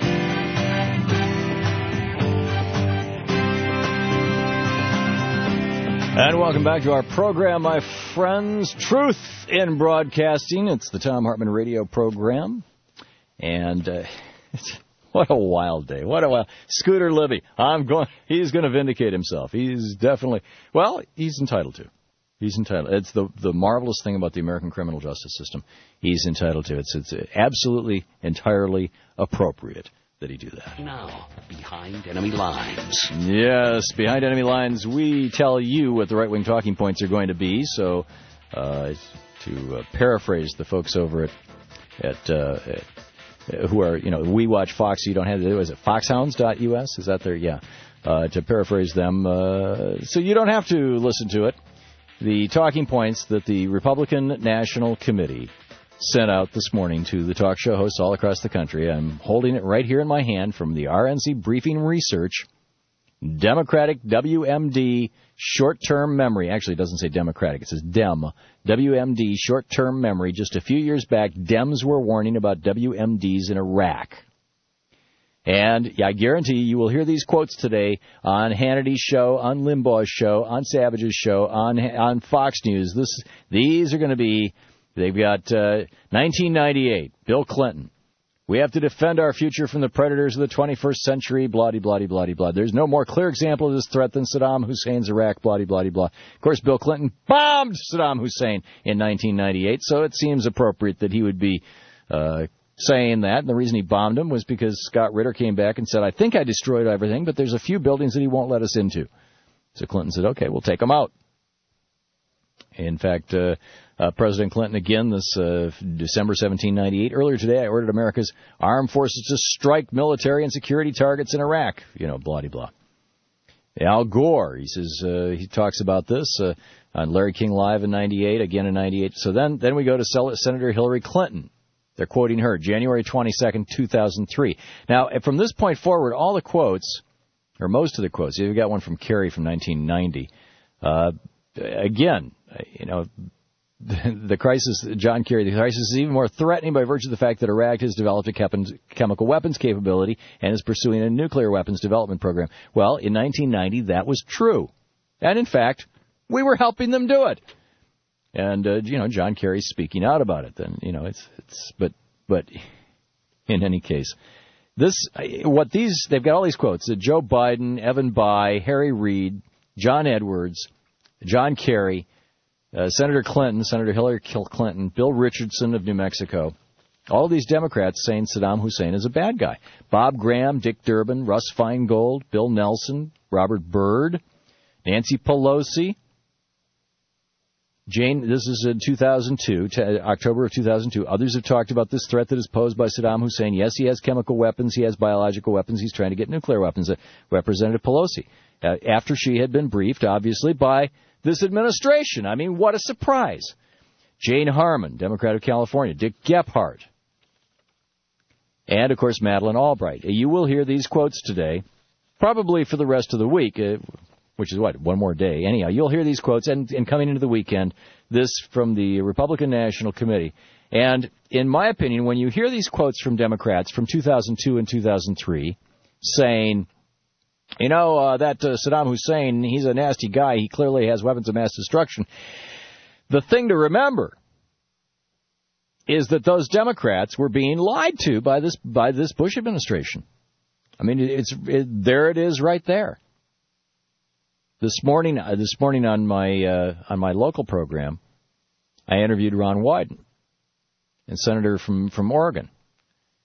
And welcome back to our program, my friends. Truth in Broadcasting. It's the Thom Hartmann radio program. And uh, it's... What a wild day. What a wild... Scooter Libby. I'm going... He's going to vindicate himself. He's definitely... Well, he's entitled to. He's entitled... It's the the marvelous thing about the American criminal justice system. He's entitled to. It's, it's absolutely, entirely appropriate that he do that. Now, Behind Enemy Lines. Yes, Behind Enemy Lines, we tell you what the right-wing talking points are going to be. So, uh, to uh, paraphrase the folks over at... at, uh, at who are, you know, we watch Fox, so you don't have to do, is it foxhounds dot U S? Is that there? Yeah. Uh, to paraphrase them, uh, so you don't have to listen to it. The talking points that the Republican National Committee sent out this morning to the talk show hosts all across the country. I'm holding it right here in my hand from the R N C Briefing Research. Democratic W M D short-term memory. Actually, it doesn't say Democratic. It says Dem. W M D short-term memory. Just a few years back, Dems were warning about W M Ds in Iraq. And yeah, I guarantee you will hear these quotes today on Hannity's show, on Limbaugh's show, on Savage's show, on on Fox News. This These are going to be, they've got uh, nineteen ninety-eight, Bill Clinton. We have to defend our future from the predators of the twenty-first century, blah-de-blah-de-blah-de-blah. There's no more clear example of this threat than Saddam Hussein's Iraq, blah-de-blah-de-blah. Of course, Bill Clinton bombed Saddam Hussein in nineteen ninety-eight, so it seems appropriate that he would be uh, saying that. And the reason he bombed him was because Scott Ritter came back and said, I think I destroyed everything, but there's a few buildings that he won't let us into. So Clinton said, okay, we'll take them out. In fact, uh, uh, President Clinton, again, this uh, December seventeen ninety-eight, earlier today, I ordered America's armed forces to strike military and security targets in Iraq. You know, blah-de-blah. Al Gore, he says, uh, he talks about this uh, on Larry King Live in ninety-eight, again in ninety-eight. So then, then we go to Senator Hillary Clinton. They're quoting her, January twenty-second, two thousand three. Now, from this point forward, all the quotes, or most of the quotes, you've got one from Kerry from nineteen ninety. Uh, again, you know, the crisis, John Kerry, the crisis is even more threatening by virtue of the fact that Iraq has developed a chemical weapons capability and is pursuing a nuclear weapons development program. Well, in nineteen ninety, that was true. And in fact, we were helping them do it. And, uh, you know, John Kerry's speaking out about it. Then, you know, it's, it's, but, but in any case, this, what these, they've got all these quotes, uh, Joe Biden, Evan Bayh, Harry Reid, John Edwards, John Kerry, Uh, Senator Clinton, Senator Hillary Clinton, Bill Richardson of New Mexico, all these Democrats saying Saddam Hussein is a bad guy. Bob Graham, Dick Durbin, Russ Feingold, Bill Nelson, Robert Byrd, Nancy Pelosi, Jane, this is in two thousand two, t- October of two thousand two. Others have talked about this threat that is posed by Saddam Hussein. Yes, he has chemical weapons. He has biological weapons. He's trying to get nuclear weapons. Uh, Representative Pelosi, uh, after she had been briefed, obviously, by this administration. I mean, what a surprise. Jane Harman, Democrat of California. Dick Gephardt. And, of course, Madeleine Albright. You will hear these quotes today, probably for the rest of the week, uh, which is, what, one more day. Anyhow, you'll hear these quotes, and, and coming into the weekend, this from the Republican National Committee. And, in my opinion, when you hear these quotes from Democrats from two thousand two and two thousand three saying, you know, uh, that uh, Saddam Hussein, he's a nasty guy. He clearly has weapons of mass destruction. The thing to remember is that those Democrats were being lied to by this by this Bush administration. I mean, it's it, there it is right there. This morning, uh, this morning on my uh, on my local program, I interviewed Ron Wyden, a senator from, from Oregon.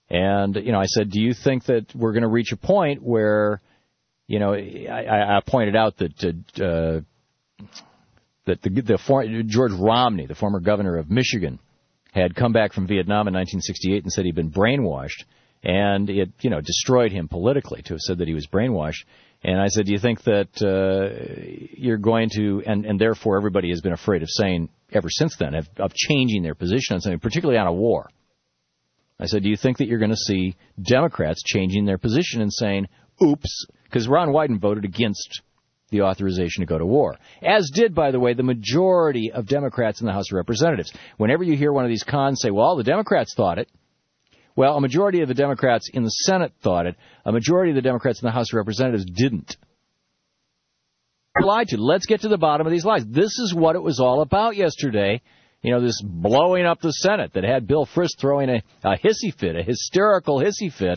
And, you know, I said, do you think that we're going to reach a point where, you know, I, I pointed out that uh, that the, the for, George Romney, the former governor of Michigan, had come back from Vietnam in nineteen sixty-eight and said he'd been brainwashed, and it, you know, destroyed him politically to have said that he was brainwashed. And I said, do you think that uh, you're going to, and, and therefore everybody has been afraid of saying ever since then, of, of changing their position on something, particularly on a war. I said, do you think that you're going to see Democrats changing their position and saying, oops, because Ron Wyden voted against the authorization to go to war, as did, by the way, the majority of Democrats in the House of Representatives. Whenever you hear one of these cons say, well, the Democrats thought it, well, a majority of the Democrats in the Senate thought it. A majority of the Democrats in the House of Representatives didn't. Lied to. Let's get to the bottom of these lies. This is what it was all about yesterday. You know, this blowing up the Senate that had Bill Frist throwing a, a hissy fit, a hysterical hissy fit.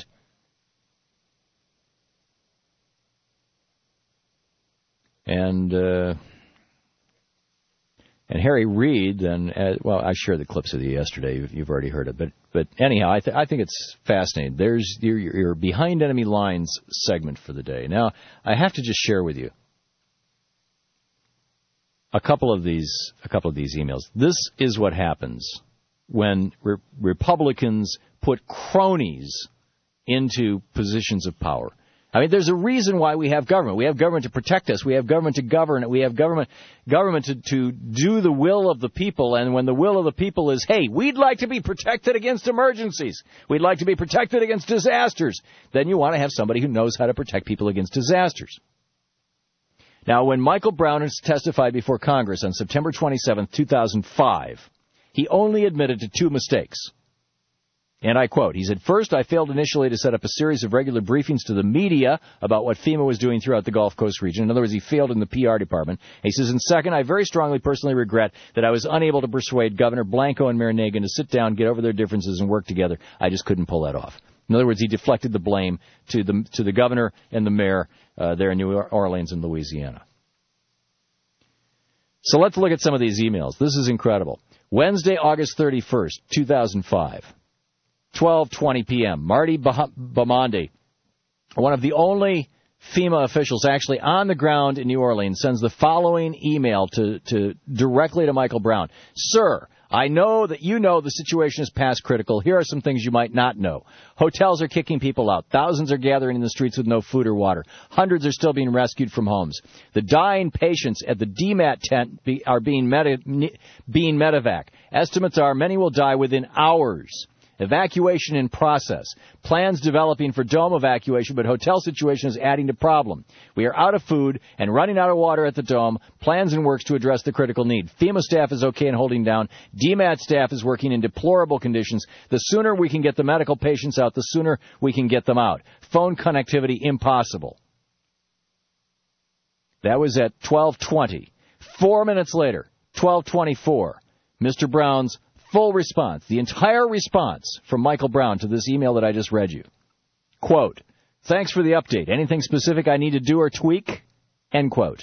And uh, and Harry Reid, and uh, well, I shared the clips of you yesterday. You've, you've already heard it, but but anyhow, I, th- I think it's fascinating. There's your, your Behind Enemy Lines segment for the day. Now, I have to just share with you a couple of these a couple of these emails. This is what happens when re- Republicans put cronies into positions of power. I mean, there's a reason why we have government. We have government to protect us. We have government to govern. We have government government to, to do the will of the people. And when the will of the people is, hey, we'd like to be protected against emergencies, we'd like to be protected against disasters, then you want to have somebody who knows how to protect people against disasters. Now, when Michael Brown has testified before Congress on September twenty-seventh, two thousand five, he only admitted to two mistakes. And I quote, he said, first, I failed initially to set up a series of regular briefings to the media about what FEMA was doing throughout the Gulf Coast region. In other words, he failed in the P R department. He says, and second, I very strongly personally regret that I was unable to persuade Governor Blanco and Mayor Nagin to sit down, get over their differences, and work together. I just couldn't pull that off. In other words, he deflected the blame to the to the governor and the mayor uh, there in New Orleans and Louisiana. So let's look at some of these emails. This is incredible. Wednesday, August thirty-first, two thousand five. twelve twenty p.m. Marty Bamonde, one of the only FEMA officials actually on the ground in New Orleans, sends the following email to, to directly to Michael Brown. Sir, I know that you know the situation is past critical. Here are some things you might not know. Hotels are kicking people out. Thousands are gathering in the streets with no food or water. Hundreds are still being rescued from homes. The dying patients at the D MAT tent be, are being, meta, being medevac. Estimates are many will die within hours. Evacuation in process. Plans developing for dome evacuation, but hotel situation is adding to problem. We are out of food and running out of water at the dome. Plans and works to address the critical need. FEMA staff is okay in holding down. D MAT staff is working in deplorable conditions. The sooner we can get the medical patients out, the sooner we can get them out. Phone connectivity impossible. That was at twelve twenty. Four minutes later, twelve twenty-four, Mister Brown's full response, the entire response from Michael Brown to this email that I just read you. Quote, thanks for the update. Anything specific I need to do or tweak? End quote.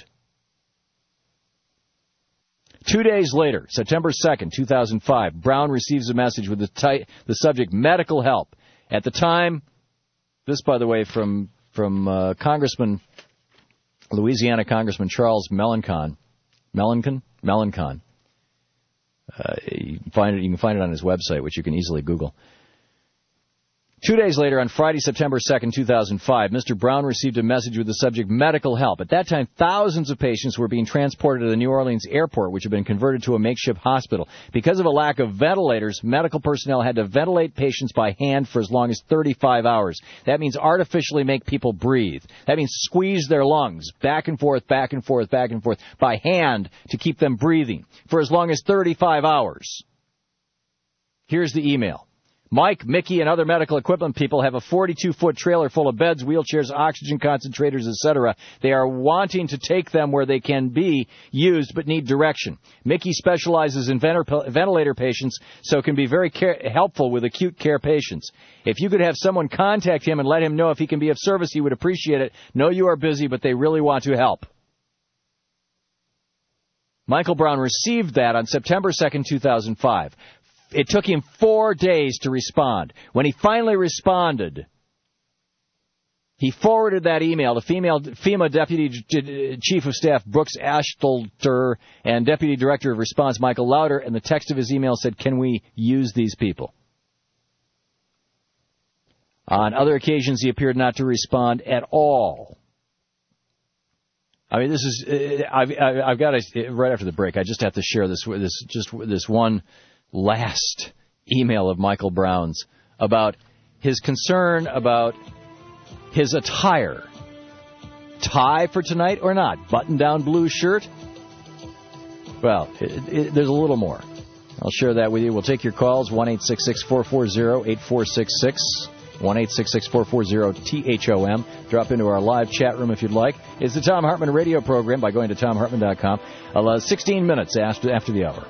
Two days later, September second, two thousand five, Brown receives a message with the, ti- the subject medical help. At the time, this, by the way, from, from uh, Congressman, Louisiana Congressman Charles Melancon, Melancon? Melancon. Uh, you can find it. You can find it on his website, which you can easily Google. Two days later, on Friday, September second, two thousand five, Mister Brown received a message with the subject medical help. At that time, thousands of patients were being transported to the New Orleans airport, which had been converted to a makeshift hospital. Because of a lack of ventilators, medical personnel had to ventilate patients by hand for as long as thirty-five hours. That means artificially make people breathe. That means squeeze their lungs back and forth, back and forth, back and forth by hand to keep them breathing for as long as thirty-five hours. Here's the email. Mike, Mickey, and other medical equipment people have a forty-two foot trailer full of beds, wheelchairs, oxygen concentrators, et cetera. They are wanting to take them where they can be used but need direction. Mickey specializes in ventilator patients, so can be very care- helpful with acute care patients. If you could have someone contact him and let him know if he can be of service, he would appreciate it. Know you are busy, but they really want to help. Michael Brown received that on September second, two thousand five. it took him four days to respond. When he finally responded, he forwarded that email to female, FEMA Deputy Chief of Staff Brooks Ashtalter and Deputy Director of Response Michael Lauder, and the text of his email said, "Can we use these people?" On other occasions, he appeared not to respond at all. I mean, this is, I've, I've got to, right after the break, I just have to share this, this, just this one last email of Michael Brown's about his concern about his attire. Tie for tonight or not? Button-down blue shirt? Well, it, it, there's a little more. I'll share that with you. We'll take your calls, one eight six six, four four zero, eight four six six, one eight six six, four four zero, T H O M. Drop into our live chat room if you'd like. It's the Thom Hartmann radio program by going to tom hartmann dot com. Uh, sixteen minutes after, after the hour.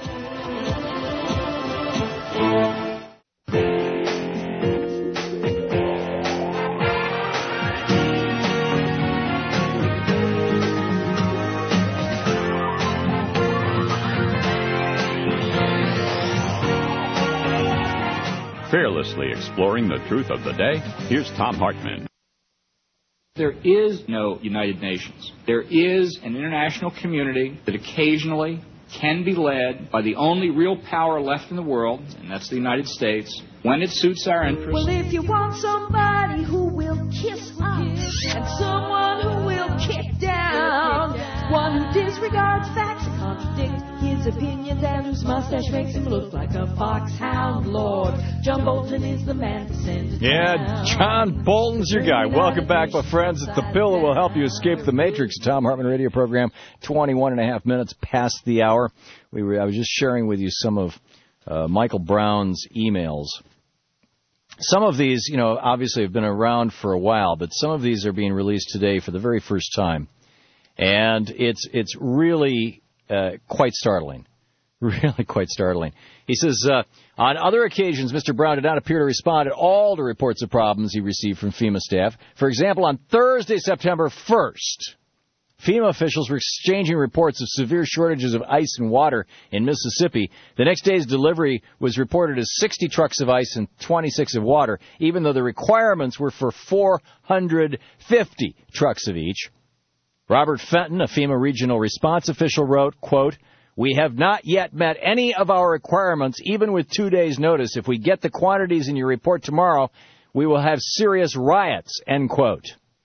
Fearlessly exploring the truth of the day, here's Thom Hartmann. There is no United Nations. There is an international community that occasionally can be led by the only real power left in the world, and that's the United States, when it suits our interests. Well, if you want somebody who will kiss up and someone who will kick down, one who disregards facts and contradicts his opinions and whose mustache makes him look like a foxhound lord, John Bolton is the man to send to Yeah, town. John Bolton's your guy. Welcome back, my friends. It's the pill that will help you escape the matrix. Thom Hartmann radio program, twenty-one and a half minutes past the hour. We were, I was just sharing with you some of uh, Michael Brown's emails. Some of these, you know, obviously have been around for a while, but some of these are being released today for the very first time. And it's it's really uh, quite startling. Really quite startling. He says, uh, on other occasions, Mister Brown did not appear to respond at all to reports of problems he received from FEMA staff. For example, on Thursday, September first, FEMA officials were exchanging reports of severe shortages of ice and water in Mississippi. The next day's delivery was reported as sixty trucks of ice and twenty-six of water, even though the requirements were for four hundred fifty trucks of each. Robert Fenton, a FEMA regional response official, wrote, quote, "We have not yet met any of our requirements, even with two days' notice. If we get the quantities in your report tomorrow, we will have serious riots," end quote.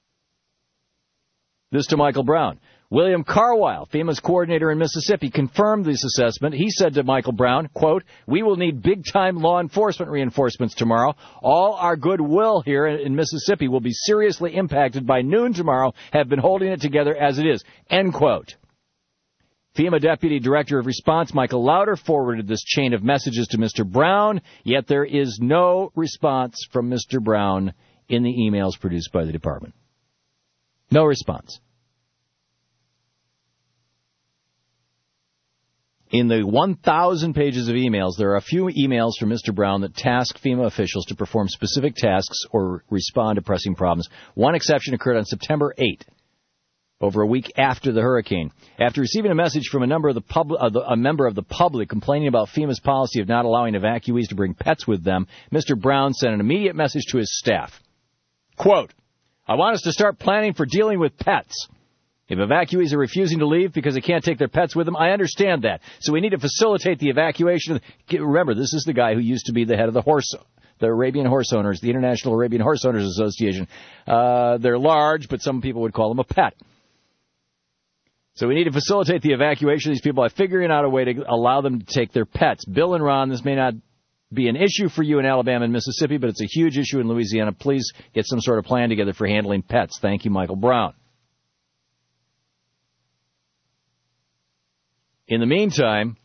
This to Michael Brown. William Carwile, FEMA's coordinator in Mississippi, confirmed this assessment. He said to Michael Brown, quote, "We will need big-time law enforcement reinforcements tomorrow. All our goodwill here in Mississippi will be seriously impacted by noon tomorrow, have been holding it together as it is," end quote. FEMA Deputy Director of Response Michael Lauder forwarded this chain of messages to Mister Brown, yet there is no response from Mister Brown in the emails produced by the department. No response. In the one thousand pages of emails, there are a few emails from Mister Brown that task FEMA officials to perform specific tasks or respond to pressing problems. One exception occurred on September eighth, over a week after the hurricane. After receiving a message from a, number of the pub- uh, the, a member of the public complaining about FEMA's policy of not allowing evacuees to bring pets with them, Mister Brown sent an immediate message to his staff. Quote, "I want us to start planning for dealing with pets. If evacuees are refusing to leave because they can't take their pets with them, I understand that. So we need to facilitate the evacuation. Remember, this is the guy who used to be the head of the horse, the Arabian Horse Owners, the International Arabian Horse Owners Association. Uh, they're large, but some people would call them a pet. So we need to facilitate the evacuation of these people by figuring out a way to allow them to take their pets. Bill and Ron, this may not be an issue for you in Alabama and Mississippi, but it's a huge issue in Louisiana. Please get some sort of plan together for handling pets. Thank you, Michael Brown." In the meantime,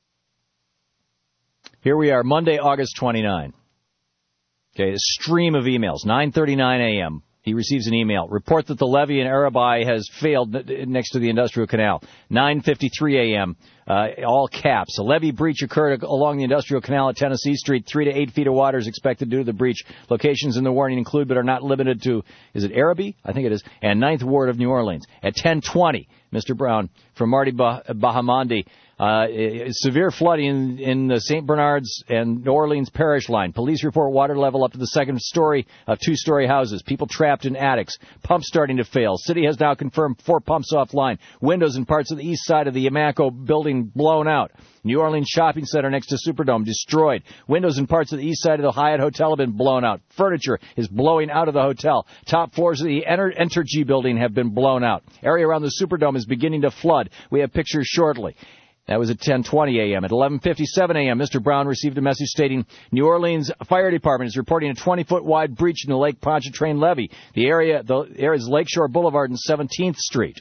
here we are, Monday, August twenty-ninth. Okay, a stream of emails, nine thirty-nine a.m. He receives an email. Report that the levee in Arabi has failed next to the Industrial Canal. nine fifty-three a.m. Uh, all caps. A levee breach occurred along the Industrial Canal at Tennessee Street. Three to eight feet of water is expected due to the breach. Locations in the warning include but are not limited to, is it Arabi? I think it is. And Ninth Ward of New Orleans. At ten twenty, Mister Brown, from Marty bah- Bahamonde, uh, severe flooding in, in the Saint Bernard's and New Orleans Parish line. Police report water level up to the second story of two-story houses. People trapped in attics. Pumps starting to fail. City has now confirmed four pumps offline. Windows in parts of the east side of the Yamaco building blown out. New Orleans Shopping Center next to Superdome destroyed. Windows in parts of the east side of the Hyatt Hotel have been blown out. Furniture is blowing out of the hotel. Top floors of the Enter- Entergy building have been blown out. Area around the Superdome is beginning to flood. We have pictures shortly. That was at ten twenty a.m. At eleven fifty-seven a.m., Mister Brown received a message stating New Orleans Fire Department is reporting a twenty-foot wide breach in the Lake Pontchartrain levee. The area, the area is Lakeshore Boulevard and seventeenth Street.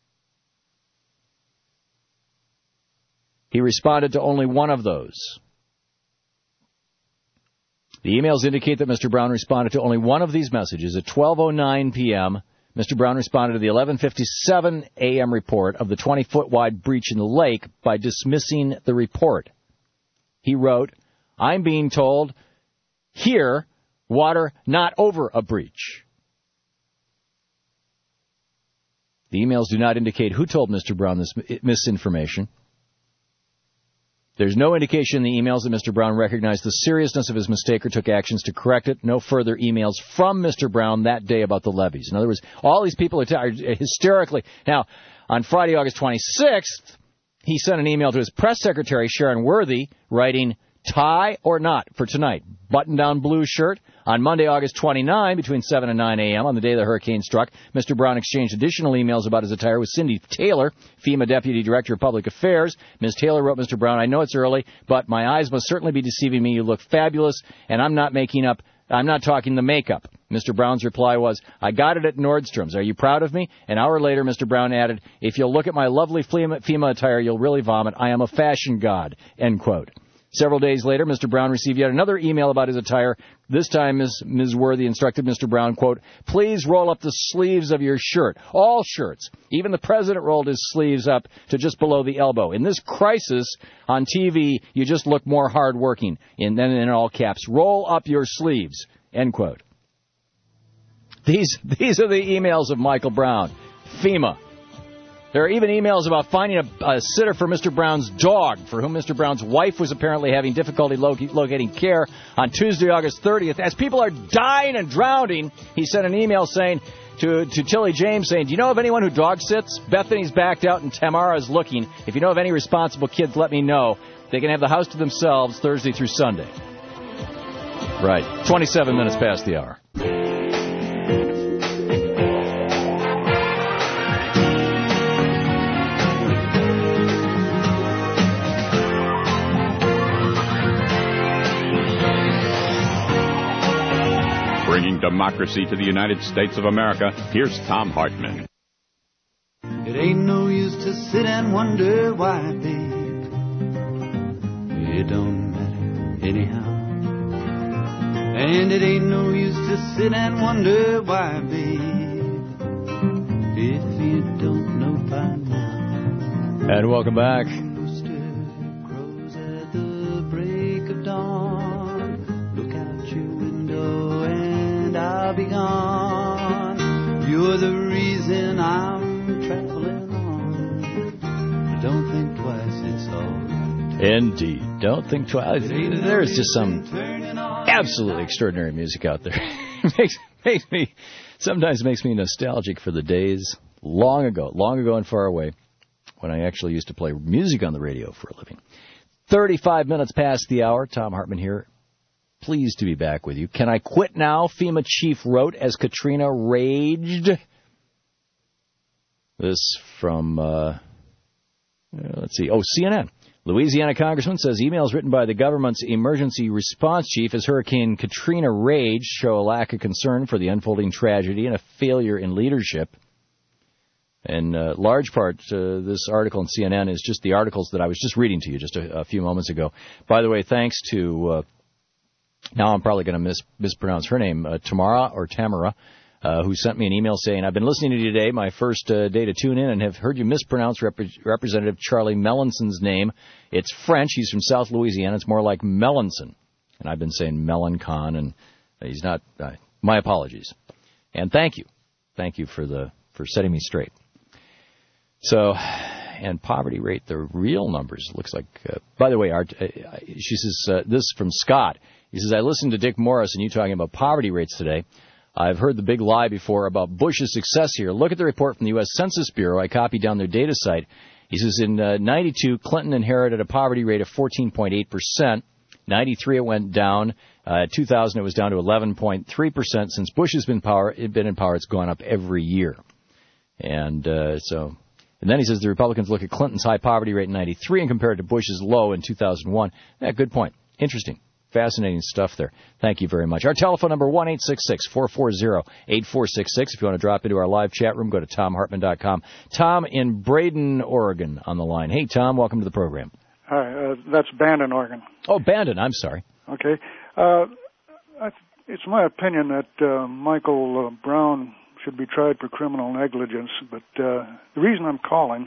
He responded to only one of those. The emails indicate that Mister Brown responded to only one of these messages. At twelve oh nine p.m., Mister Brown responded to the eleven fifty-seven a.m. report of the twenty-foot wide breach in the lake by dismissing the report. He wrote, I'm being told, here, water not over a breach. The emails do not indicate who told Mister Brown this misinformation. There's no indication in the emails that Mister Brown recognized the seriousness of his mistake or took actions to correct it. No further emails from Mister Brown that day about the levees. In other words, all these people are, t- are hysterically... Now, on Friday, August twenty-sixth, he sent an email to his press secretary, Sharon Worthy, writing, tie or not for tonight. Button-down blue shirt. On Monday, August twenty-ninth, between seven and nine a.m., on the day the hurricane struck, Mister Brown exchanged additional emails about his attire with Cindy Taylor, FEMA Deputy Director of Public Affairs. Miz Taylor wrote, Mister Brown, I know it's early, but my eyes must certainly be deceiving me. You look fabulous, and I'm not making up, I'm not talking the makeup. Mister Brown's reply was, I got it at Nordstrom's. Are you proud of me? An hour later, Mister Brown added, if you'll look at my lovely FEMA, FEMA attire, you'll really vomit. I am a fashion god, end quote. Several days later, Mister Brown received yet another email about his attire. This time, Miz Miz Worthy instructed Mister Brown, quote, please roll up the sleeves of your shirt. All shirts. Even the president rolled his sleeves up to just below the elbow. In this crisis on T V, you just look more hardworking. And then in all caps, roll up your sleeves, end quote. These, these are the emails of Michael Brown. FEMA. There are even emails about finding a, a sitter for Mister Brown's dog, for whom Mister Brown's wife was apparently having difficulty lo- locating care. On Tuesday, August thirtieth, as people are dying and drowning, he sent an email saying to, to Tilly James saying, do you know of anyone who dog sits? Bethany's backed out and Tamara's looking. If you know of any responsible kids, let me know. They can have the house to themselves Thursday through Sunday. Right. twenty-seven minutes past the hour. Bringing democracy to the United States of America, here's Tom Hartman. It ain't no use to sit and wonder why, babe. It don't matter anyhow. And it ain't no use to sit and wonder why, babe, if you don't know by now. And welcome back. Rooster crows at the break of dawn. Look out your window and I'll be gone. You're the reason I'm traveling on. Don't think twice, it's all right. Indeed. Don't think twice. There's just some absolutely extraordinary music out there. makes, makes me, sometimes makes me nostalgic for the days long ago, long ago and far away, when I actually used to play music on the radio for a living. thirty-five minutes past the hour. Tom Hartman here. Pleased to be back with you. Can I quit now? FEMA chief wrote as Katrina raged. This from, uh, let's see, oh, C N N. Louisiana congressman says emails written by the government's emergency response chief as Hurricane Katrina raged show a lack of concern for the unfolding tragedy and a failure in leadership. In uh, large part, uh, this article in C N N is just the articles that I was just reading to you just a, a few moments ago. By the way, thanks to, uh, now I'm probably going to mis- mispronounce her name, uh, Tamara or Tamara, uh, who sent me an email saying, I've been listening to you today, my first uh, day to tune in, and have heard you mispronounce Rep- Representative Charlie Melanson's name. It's French. He's from South Louisiana. It's more like Melanson. And I've been saying Melancon, and he's not. Uh, my apologies. And thank you. Thank you for the for setting me straight. So, and poverty rate, the real numbers, looks like, uh, by the way, Art, uh, she says, uh, this is from Scott. He says, I listened to Dick Morris and you talking about poverty rates today. I've heard the big lie before about Bush's success here. Look at the report from the U S Census Bureau. I copied down their data site. He says in uh, ninety-two, Clinton inherited a poverty rate of fourteen point eight percent. ninety-three, it went down. Uh, two thousand, it was down to eleven point three percent. Since Bush has been, power, been in power, it's gone up every year. And uh, so, and then he says the Republicans look at Clinton's high poverty rate in ninety-three and compare it to Bush's low in two thousand one. Yeah, good point. Interesting. Fascinating stuff there. Thank you very much. Our telephone number, one eight six six, four four zero, eight four six six. If you want to drop into our live chat room, go to tom hartman dot com. Tom in Braden, Oregon on the line. Hey, Tom, welcome to the program. Hi, uh, that's Bandon, Oregon. Oh, Bandon, I'm sorry. Okay. Uh, I, it's my opinion that uh, Michael uh, Brown should be tried for criminal negligence, but uh, the reason I'm calling,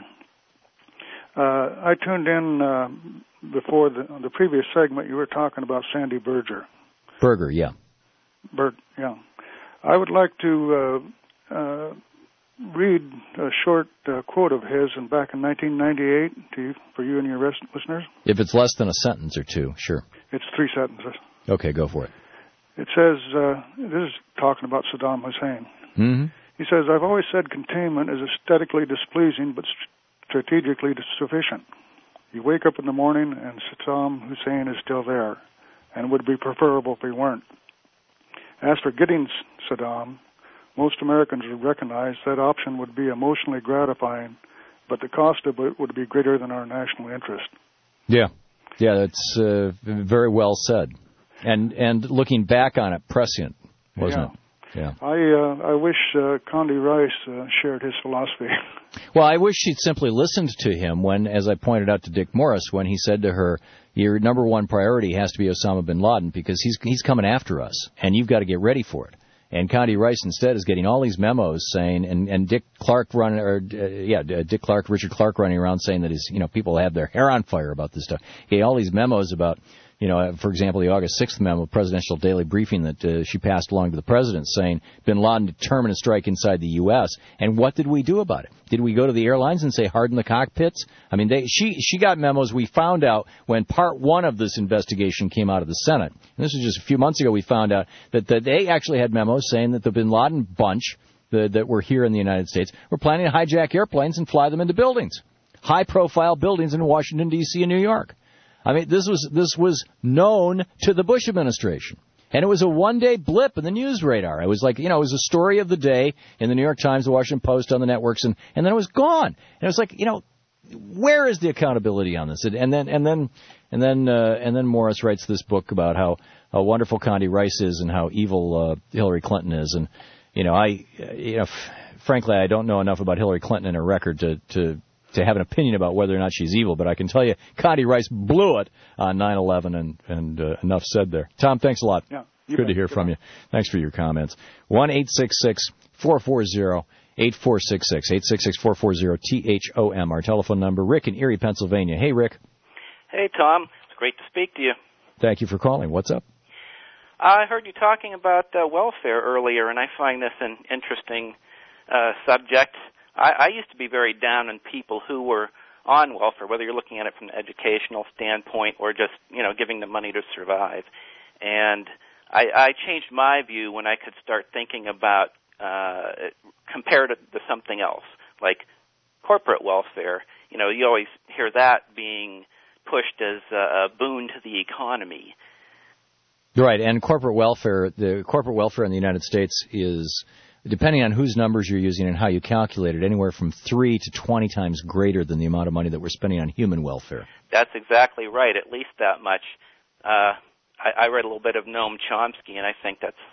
uh, I tuned in uh, before the, the previous segment, you were talking about Sandy Berger. Berger, yeah. Bert, yeah. I would like to uh, uh, read a short uh, quote of his and back in nineteen ninety-eight to you, for you and your rest listeners. If it's less than a sentence or two, sure. It's three sentences. Okay, go for it. It says, uh, this is talking about Saddam Hussein. Mm-hmm. He says, I've always said containment is aesthetically displeasing but strategically sufficient. You wake up in the morning and Saddam Hussein is still there, and it would be preferable if he weren't. As for getting Saddam, most Americans would recognize that option would be emotionally gratifying, but the cost of it would be greater than our national interest. Yeah. Yeah, that's uh, very well said. And and looking back on it, prescient, wasn't yeah. it? Yeah. I uh, I wish uh, Condi Rice uh, shared his philosophy. Well, I wish she'd simply listened to him when, as I pointed out to Dick Morris, when he said to her, your number one priority has to be Osama bin Laden because he's he's coming after us, and you've got to get ready for it. And Condi Rice instead is getting all these memos saying, and, and Dick Clark running, or uh, yeah, Dick Clark, Richard Clark running around saying that his, you know, people have their hair on fire about this stuff. He had all these memos about, you know, for example, the August sixth memo, presidential daily briefing that uh, she passed along to the president saying bin Laden determined to strike inside the U S. And what did we do about it? Did we go to the airlines and say harden the cockpits? I mean, they, she she got memos we found out when part one of this investigation came out of the Senate. And this was just a few months ago we found out that, that they actually had memos saying that the bin Laden bunch the, that were here in the United States were planning to hijack airplanes and fly them into buildings, high-profile buildings in Washington, D C and New York. I mean, this was this was known to the Bush administration. And it was a one-day blip in the news radar. It was like, you know, it was a story of the day in the New York Times, the Washington Post, on the networks, and, and then it was gone. And it was like, you know, where is the accountability on this? And then and then and then uh, and then Morris writes this book about how, how wonderful Condi Rice is and how evil uh, Hillary Clinton is. And you know, I you know, f- frankly, I don't know enough about Hillary Clinton and her record to to. to have an opinion about whether or not she's evil, but I can tell you Condi Rice blew it on nine eleven, and, and uh, enough said there. Tom, thanks a lot. Yeah, Good bet. to hear Good from on. you. Thanks for your comments. one eight six six, four four zero, eight four six six, eight six six, four four zero, T H O M, our telephone number. Rick in Erie, Pennsylvania. Hey, Rick. Hey, Tom. It's great to speak to you. Thank you for calling. What's up? I heard you talking about uh, welfare earlier, and I find this an interesting uh, subject. I, I used to be very down on people who were on welfare, whether you're looking at it from an educational standpoint or just, you know, giving them money to survive. And I, I changed my view when I could start thinking about, uh, compared to something else, like corporate welfare. You know, you always hear that being pushed as a boon to the economy. Right, and corporate welfare, the corporate welfare in the United States is, depending on whose numbers you're using and how you calculate it, anywhere from three to twenty times greater than the amount of money that we're spending on human welfare. That's exactly right, at least that much. Uh, I, I read a little bit of Noam Chomsky, and I think that's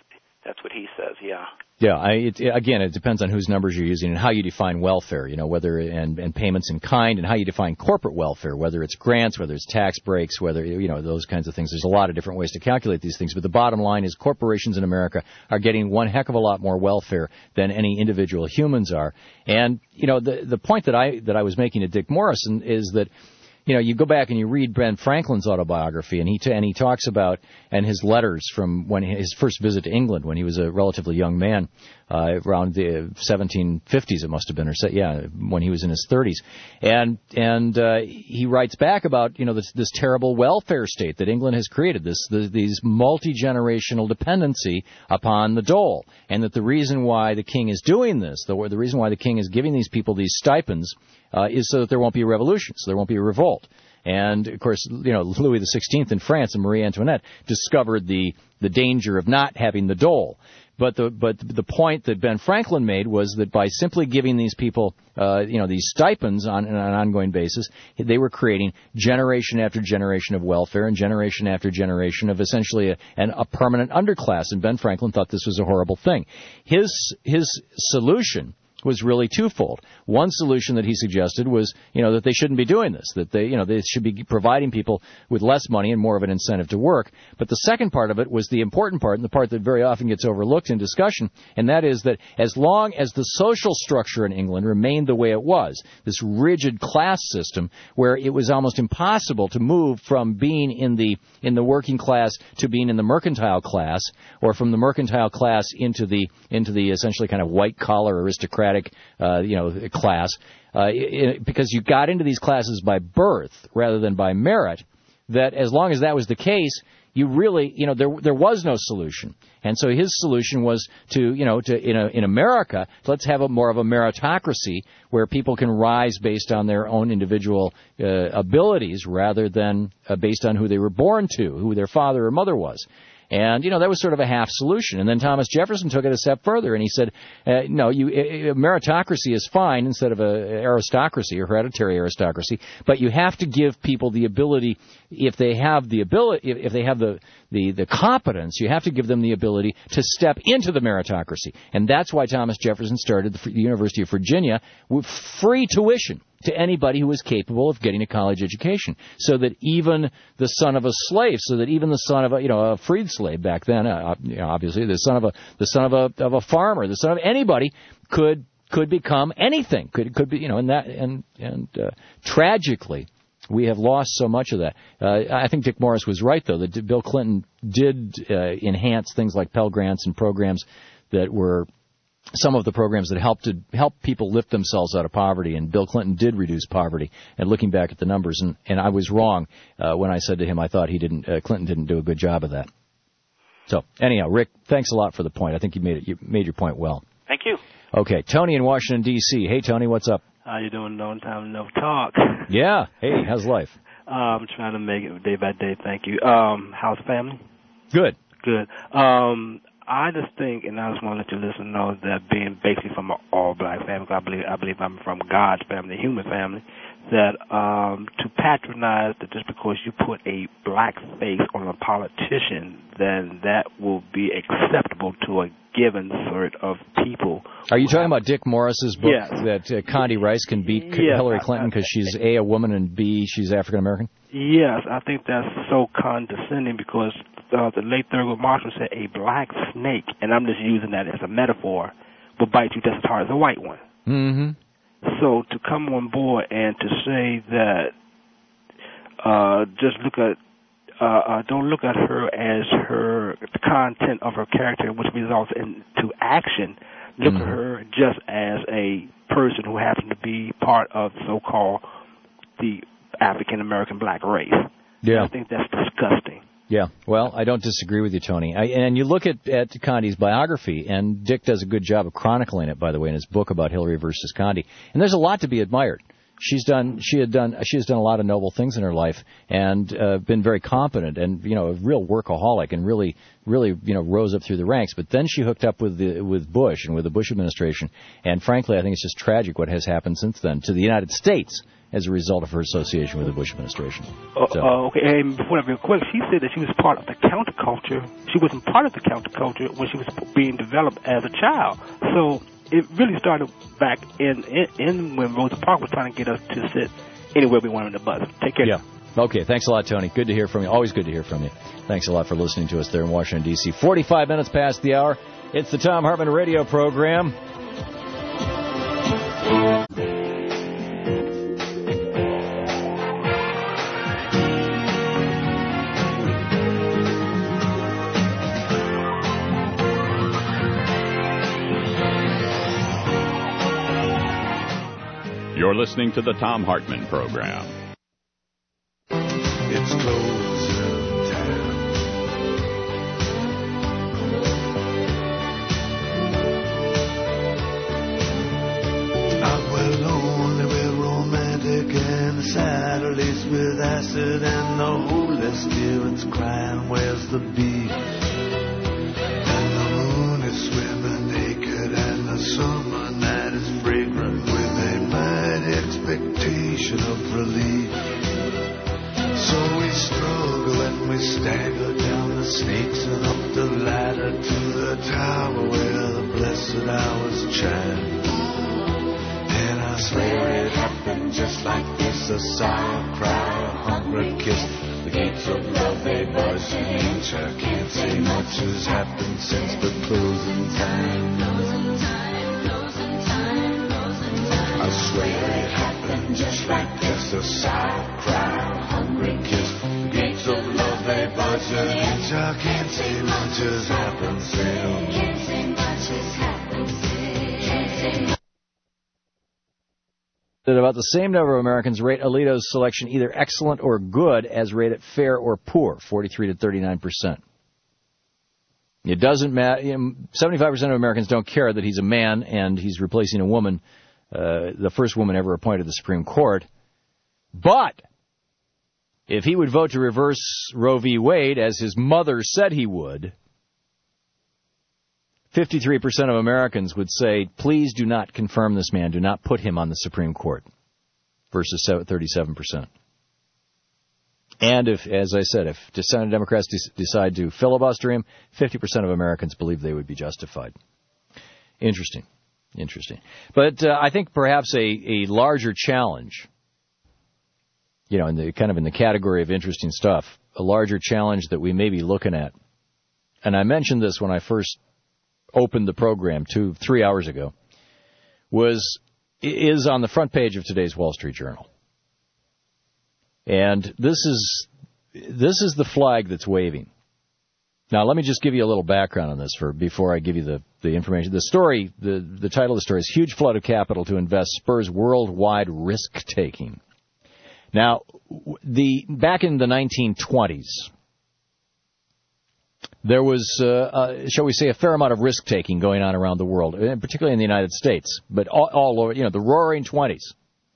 That's what he says. Yeah. Yeah, I, it, again, it depends on whose numbers you're using and how you define welfare, you know, whether and, and payments in kind, and how you define corporate welfare, whether it's grants, whether it's tax breaks, whether, you know, those kinds of things. There's a lot of different ways to calculate these things, but the bottom line is corporations in America are getting one heck of a lot more welfare than any individual humans are. And, you know, the the point that I that I was making to Dick Morrison is that, you know, you go back and you read Ben Franklin's autobiography, and he t- and he talks about, and his letters from when his first visit to England when he was a relatively young man, uh, around the seventeen fifties it must have been, or so, yeah, when he was in his thirties, and and uh, he writes back about, you know, this this terrible welfare state that England has created, this the, these multi-generational dependency upon the dole, and that the reason why the king is doing this, the the reason why the king is giving these people these stipends, uh, is so that there won't be a revolution, so there won't be a revolt. And, of course, you know, Louis the sixteenth in France and Marie Antoinette discovered the, the danger of not having the dole. But the but the point that Ben Franklin made was that by simply giving these people, uh, you know, these stipends on, on an ongoing basis, they were creating generation after generation of welfare and generation after generation of essentially a, an, a permanent underclass. And Ben Franklin thought this was a horrible thing. His his solution was really twofold. One solution that he suggested was, you know, that they shouldn't be doing this, that they, you know, they should be providing people with less money and more of an incentive to work. But the second part of it was the important part, and the part that very often gets overlooked in discussion, and that is that as long as the social structure in England remained the way it was, this rigid class system where it was almost impossible to move from being in the in the working class to being in the mercantile class, or from the mercantile class into the into the essentially kind of white collar aristocratic Uh, you know, class, uh, it, because you got into these classes by birth rather than by merit, that as long as that was the case, you really, you know, there there was no solution. And so his solution was to, you know, to in a, in America, let's have a more of a meritocracy where people can rise based on their own individual uh, abilities rather than uh, based on who they were born to, who their father or mother was. And, you know, that was sort of a half solution. And then Thomas Jefferson took it a step further, and he said, uh, no, you, uh, meritocracy is fine instead of a aristocracy or hereditary aristocracy, but you have to give people the ability, if they have the ability, if they have the, the, the competence, you have to give them the ability to step into the meritocracy. And that's why Thomas Jefferson started the University of Virginia with free tuition to anybody who was capable of getting a college education, so that even the son of a slave, so that even the son of a, you know, a freed slave back then, uh, you know, obviously the son of a, the son of a, of a farmer, the son of anybody could, could become anything, could, could be, you know, and that, and, and, uh, tragically, we have lost so much of that. Uh, I think Dick Morris was right, though, that Bill Clinton did, uh, enhance things like Pell Grants and programs that were, some of the programs that helped to help people lift themselves out of poverty, and Bill Clinton did reduce poverty. And looking back at the numbers, and, and I was wrong uh, when I said to him I thought he didn't, uh, Clinton didn't do a good job of that. So anyhow, Rick, thanks a lot for the point. I think you made it. You made your point well. Thank you. Okay, Tony in Washington D C. Hey, Tony, what's up? How you doing? Long time no talk. Yeah. Hey, how's life? Uh, I'm trying to make it day by day. Thank you. Um, how's the family? Good. Good. Um. I just think, and I just want to let your listener know that being basically from an all-black family, I believe I believe I'm from God's family, the human family, that um, to patronize that just because you put a black face on a politician, then that will be acceptable to a given sort of people. Are you talking about Dick Morris's book, yes. that uh, Condi Rice can beat yes, Hillary Clinton because she's A, a woman, and B, she's African American? Yes, I think that's so condescending because uh, the late Thurgood Marshall said a black snake, and I'm just using that as a metaphor, will bite you just as hard as a white one. Mm-hmm. So to come on board and to say that uh, just look at, uh, uh, don't look at her as her, the content of her character, which results into action. Look mm-hmm. at her just as a person who happens to be part of so-called the African American black race. Yeah. I think that's disgusting. Yeah, well, I don't disagree with you, Tony. I, and you look at, at Condi's biography, and Dick does a good job of chronicling it, by the way, in his book about Hillary versus Condi. And there's a lot to be admired. She's done, she had done, she has done a lot of noble things in her life, and uh, been very competent, and you know, a real workaholic, and really, really, you know, rose up through the ranks. But then she hooked up with the with Bush and with the Bush administration, and frankly, I think it's just tragic what has happened since then to the United States. as a result of her association with the Bush administration. Uh, So, uh, okay, and before I real quick, she said that she was part of the counterculture. She wasn't part of the counterculture when she was being developed as a child. So it really started back in, in, in when Rosa Parks was trying to get us to sit anywhere we wanted on the bus. Take care. yeah. Okay, thanks a lot, Tony. Good to hear from you. Always good to hear from you. Thanks a lot for listening to us there in Washington, D C forty-five minutes past the hour. It's the Thom Hartmann radio program. You're listening to the Thom Hartmann program. It's closing time. I'm well only with romantic and the saddle laced with acid and the Holy Spirit's crying, where's the beef? And the moon is swimming naked and the summer night is fragrant with a mighty expectation of relief. So we struggle and we stagger down the snakes and up the ladder to the tower where the blessed hours chime. And I swear it happened just like this, a sigh, a cry, a hungry kiss. The gates of love, they buzz and inch. I can't say much has happened since the closing time. I swear it happened just like this, a sigh, a cry, a hungry kiss. The gates of love, they buzz and inch. I can't say much has happened since. Can't say much has happened since. That about the same number of Americans rate Alito's selection either excellent or good as rate it fair or poor, forty-three to thirty-nine percent. It doesn't matter. You know, seventy-five percent of Americans don't care that he's a man and he's replacing a woman, uh, the first woman ever appointed to the Supreme Court. But if he would vote to reverse Roe v. Wade, as his mother said he would, fifty-three percent of Americans would say, please do not confirm this man, do not put him on the Supreme Court, versus thirty-seven percent. And if, as I said, if Senate Democrats de- decide to filibuster him, fifty percent of Americans believe they would be justified. Interesting. Interesting. But uh, I think perhaps a, a larger challenge, you know, in the kind of in the category of interesting stuff, a larger challenge that we may be looking at, and I mentioned this when I first opened the program two, three hours ago, was is on the front page of today's Wall Street Journal. And this is this is the flag that's waving. Now, let me just give you a little background on this for before I give you the, the information. The story, the, the title of the story is Huge Flood of Capital to Invest Spurs Worldwide Risk-Taking. Now, the back in the nineteen twenties, there was, uh, uh, shall we say, a fair amount of risk-taking going on around the world, particularly in the United States, but all, all over, you know, the roaring twenties.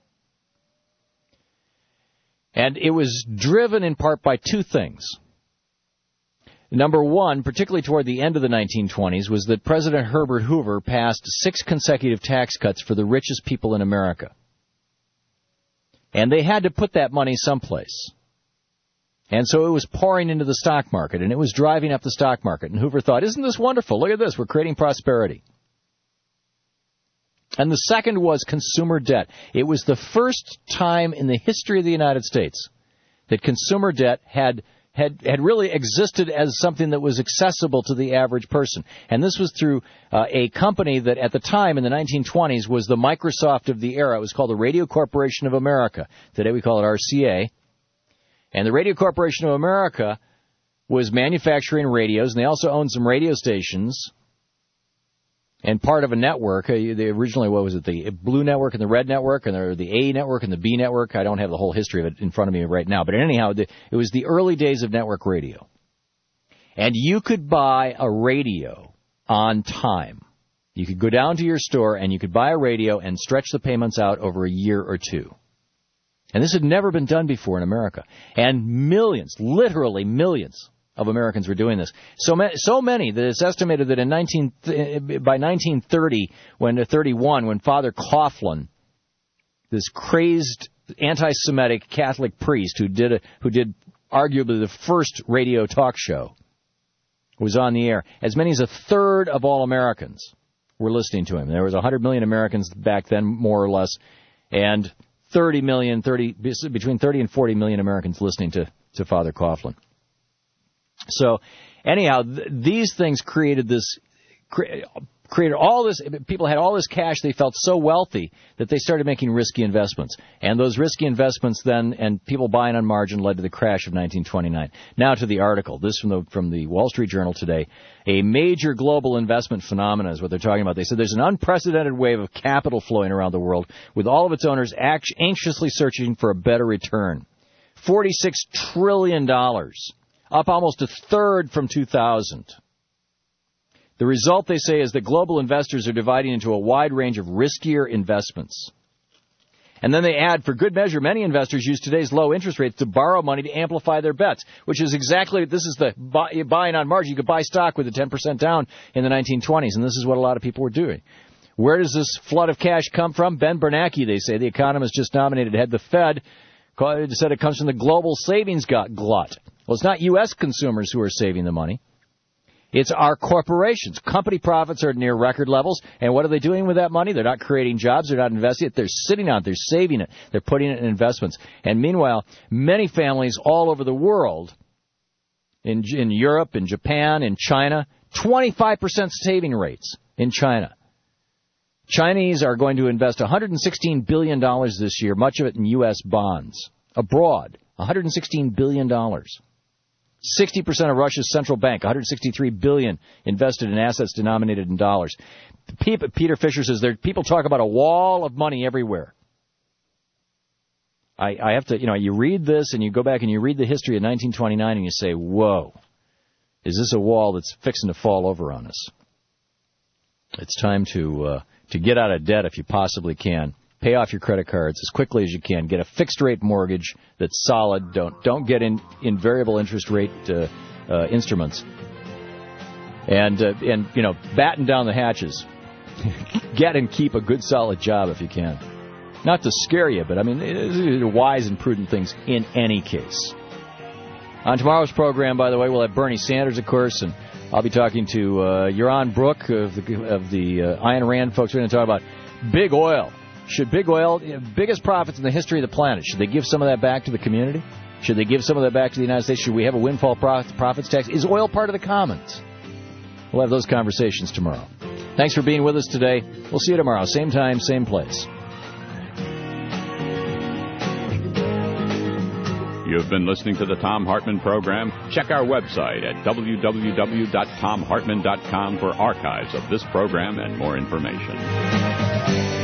And it was driven in part by two things. Number one, particularly toward the end of the nineteen twenties, was that President Herbert Hoover passed six consecutive tax cuts for the richest people in America. And they had to put that money someplace. And so it was pouring into the stock market, and it was driving up the stock market. And Hoover thought, isn't this wonderful? Look at this. We're creating prosperity. And the second was consumer debt. It was the first time in the history of the United States that consumer debt had had, had really existed as something that was accessible to the average person. And this was through uh, a company that at the time in the nineteen twenties was the Microsoft of the era. It was called the Radio Corporation of America. Today we call it R C A. And the Radio Corporation of America was manufacturing radios, and they also owned some radio stations and part of a network. Uh, they originally, what was it, the Blue Network and the Red Network, and the, the A Network and the B Network. I don't have the whole history of it in front of me right now. But anyhow, the, it was the early days of network radio. And you could buy a radio on time. You could go down to your store and you could buy a radio and stretch the payments out over a year or two. And this had never been done before in America. And millions, literally millions of Americans were doing this. So, ma- so many that it's estimated that in nineteen th- by nineteen thirty, when uh, thirty-one, when Father Coughlin, this crazed anti-Semitic Catholic priest who did a, who did arguably the first radio talk show was on the air. As many as a third of all Americans were listening to him. There was one hundred million Americans back then, more or less, and thirty million, thirty between thirty and forty million Americans listening to, to Father Coughlin. So, anyhow, th- these things created this, cre- created all this, people had all this cash, they felt so wealthy that they started making risky investments. And those risky investments then, and people buying on margin, led to the crash of nineteen twenty-nine. Now to the article. This from the, from the Wall Street Journal today. A major global investment phenomenon is what they're talking about. They said there's an unprecedented wave of capital flowing around the world, with all of its owners act- anxiously searching for a better return. forty-six trillion dollars, up almost a third from two thousand. The result, they say, is that global investors are dividing into a wide range of riskier investments. And then they add, for good measure, many investors use today's low interest rates to borrow money to amplify their bets, which is exactly, this is the buy, buying on margin. You could buy stock with a ten percent down in the nineteen twenties, and this is what a lot of people were doing. Where does this flood of cash come from? Ben Bernanke, they say, the economist just nominated to head the Fed, said it comes from the global savings glut. Well, it's not U S consumers who are saving the money. It's our corporations. Company profits are near record levels, and what are they doing with that money? They're not creating jobs. They're not investing it. They're sitting on it. They're saving it. They're putting it in investments. And meanwhile, many families all over the world, in in Europe, in Japan, in China, twenty-five percent saving rates in China. Chinese are going to invest one hundred sixteen billion dollars this year, much of it in U S bonds. Abroad, one hundred sixteen billion dollars. sixty percent of Russia's central bank, one hundred sixty-three billion dollars, invested in assets denominated in dollars. Peter Fisher says there people talk about a wall of money everywhere. I, I have to, you know, you read this and you go back and you read the history of nineteen twenty-nine and you say, whoa, is this a wall that's fixing to fall over on us? It's time to uh, to get out of debt if you possibly can. Pay off your credit cards as quickly as you can. Get a fixed-rate mortgage that's solid. Don't don't get in, in variable interest rate uh, uh, instruments. And, uh, and you know, batten down the hatches. Get and keep a good, solid job if you can. Not to scare you, but, I mean, these are wise and prudent things in any case. On tomorrow's program, by the way, we'll have Bernie Sanders, of course, and I'll be talking to uh, Yaron Brook of the, of the uh, Ayn Rand folks. We're going to talk about big oil. Should big oil, you know, biggest profits in the history of the planet, should they give some of that back to the community? Should they give some of that back to the United States? Should we have a windfall profits tax? Is oil part of the commons? We'll have those conversations tomorrow. Thanks for being with us today. We'll see you tomorrow. Same time, same place. You've been listening to the Thom Hartmann Program. Check our website at w w w dot tom hartmann dot com for archives of this program and more information.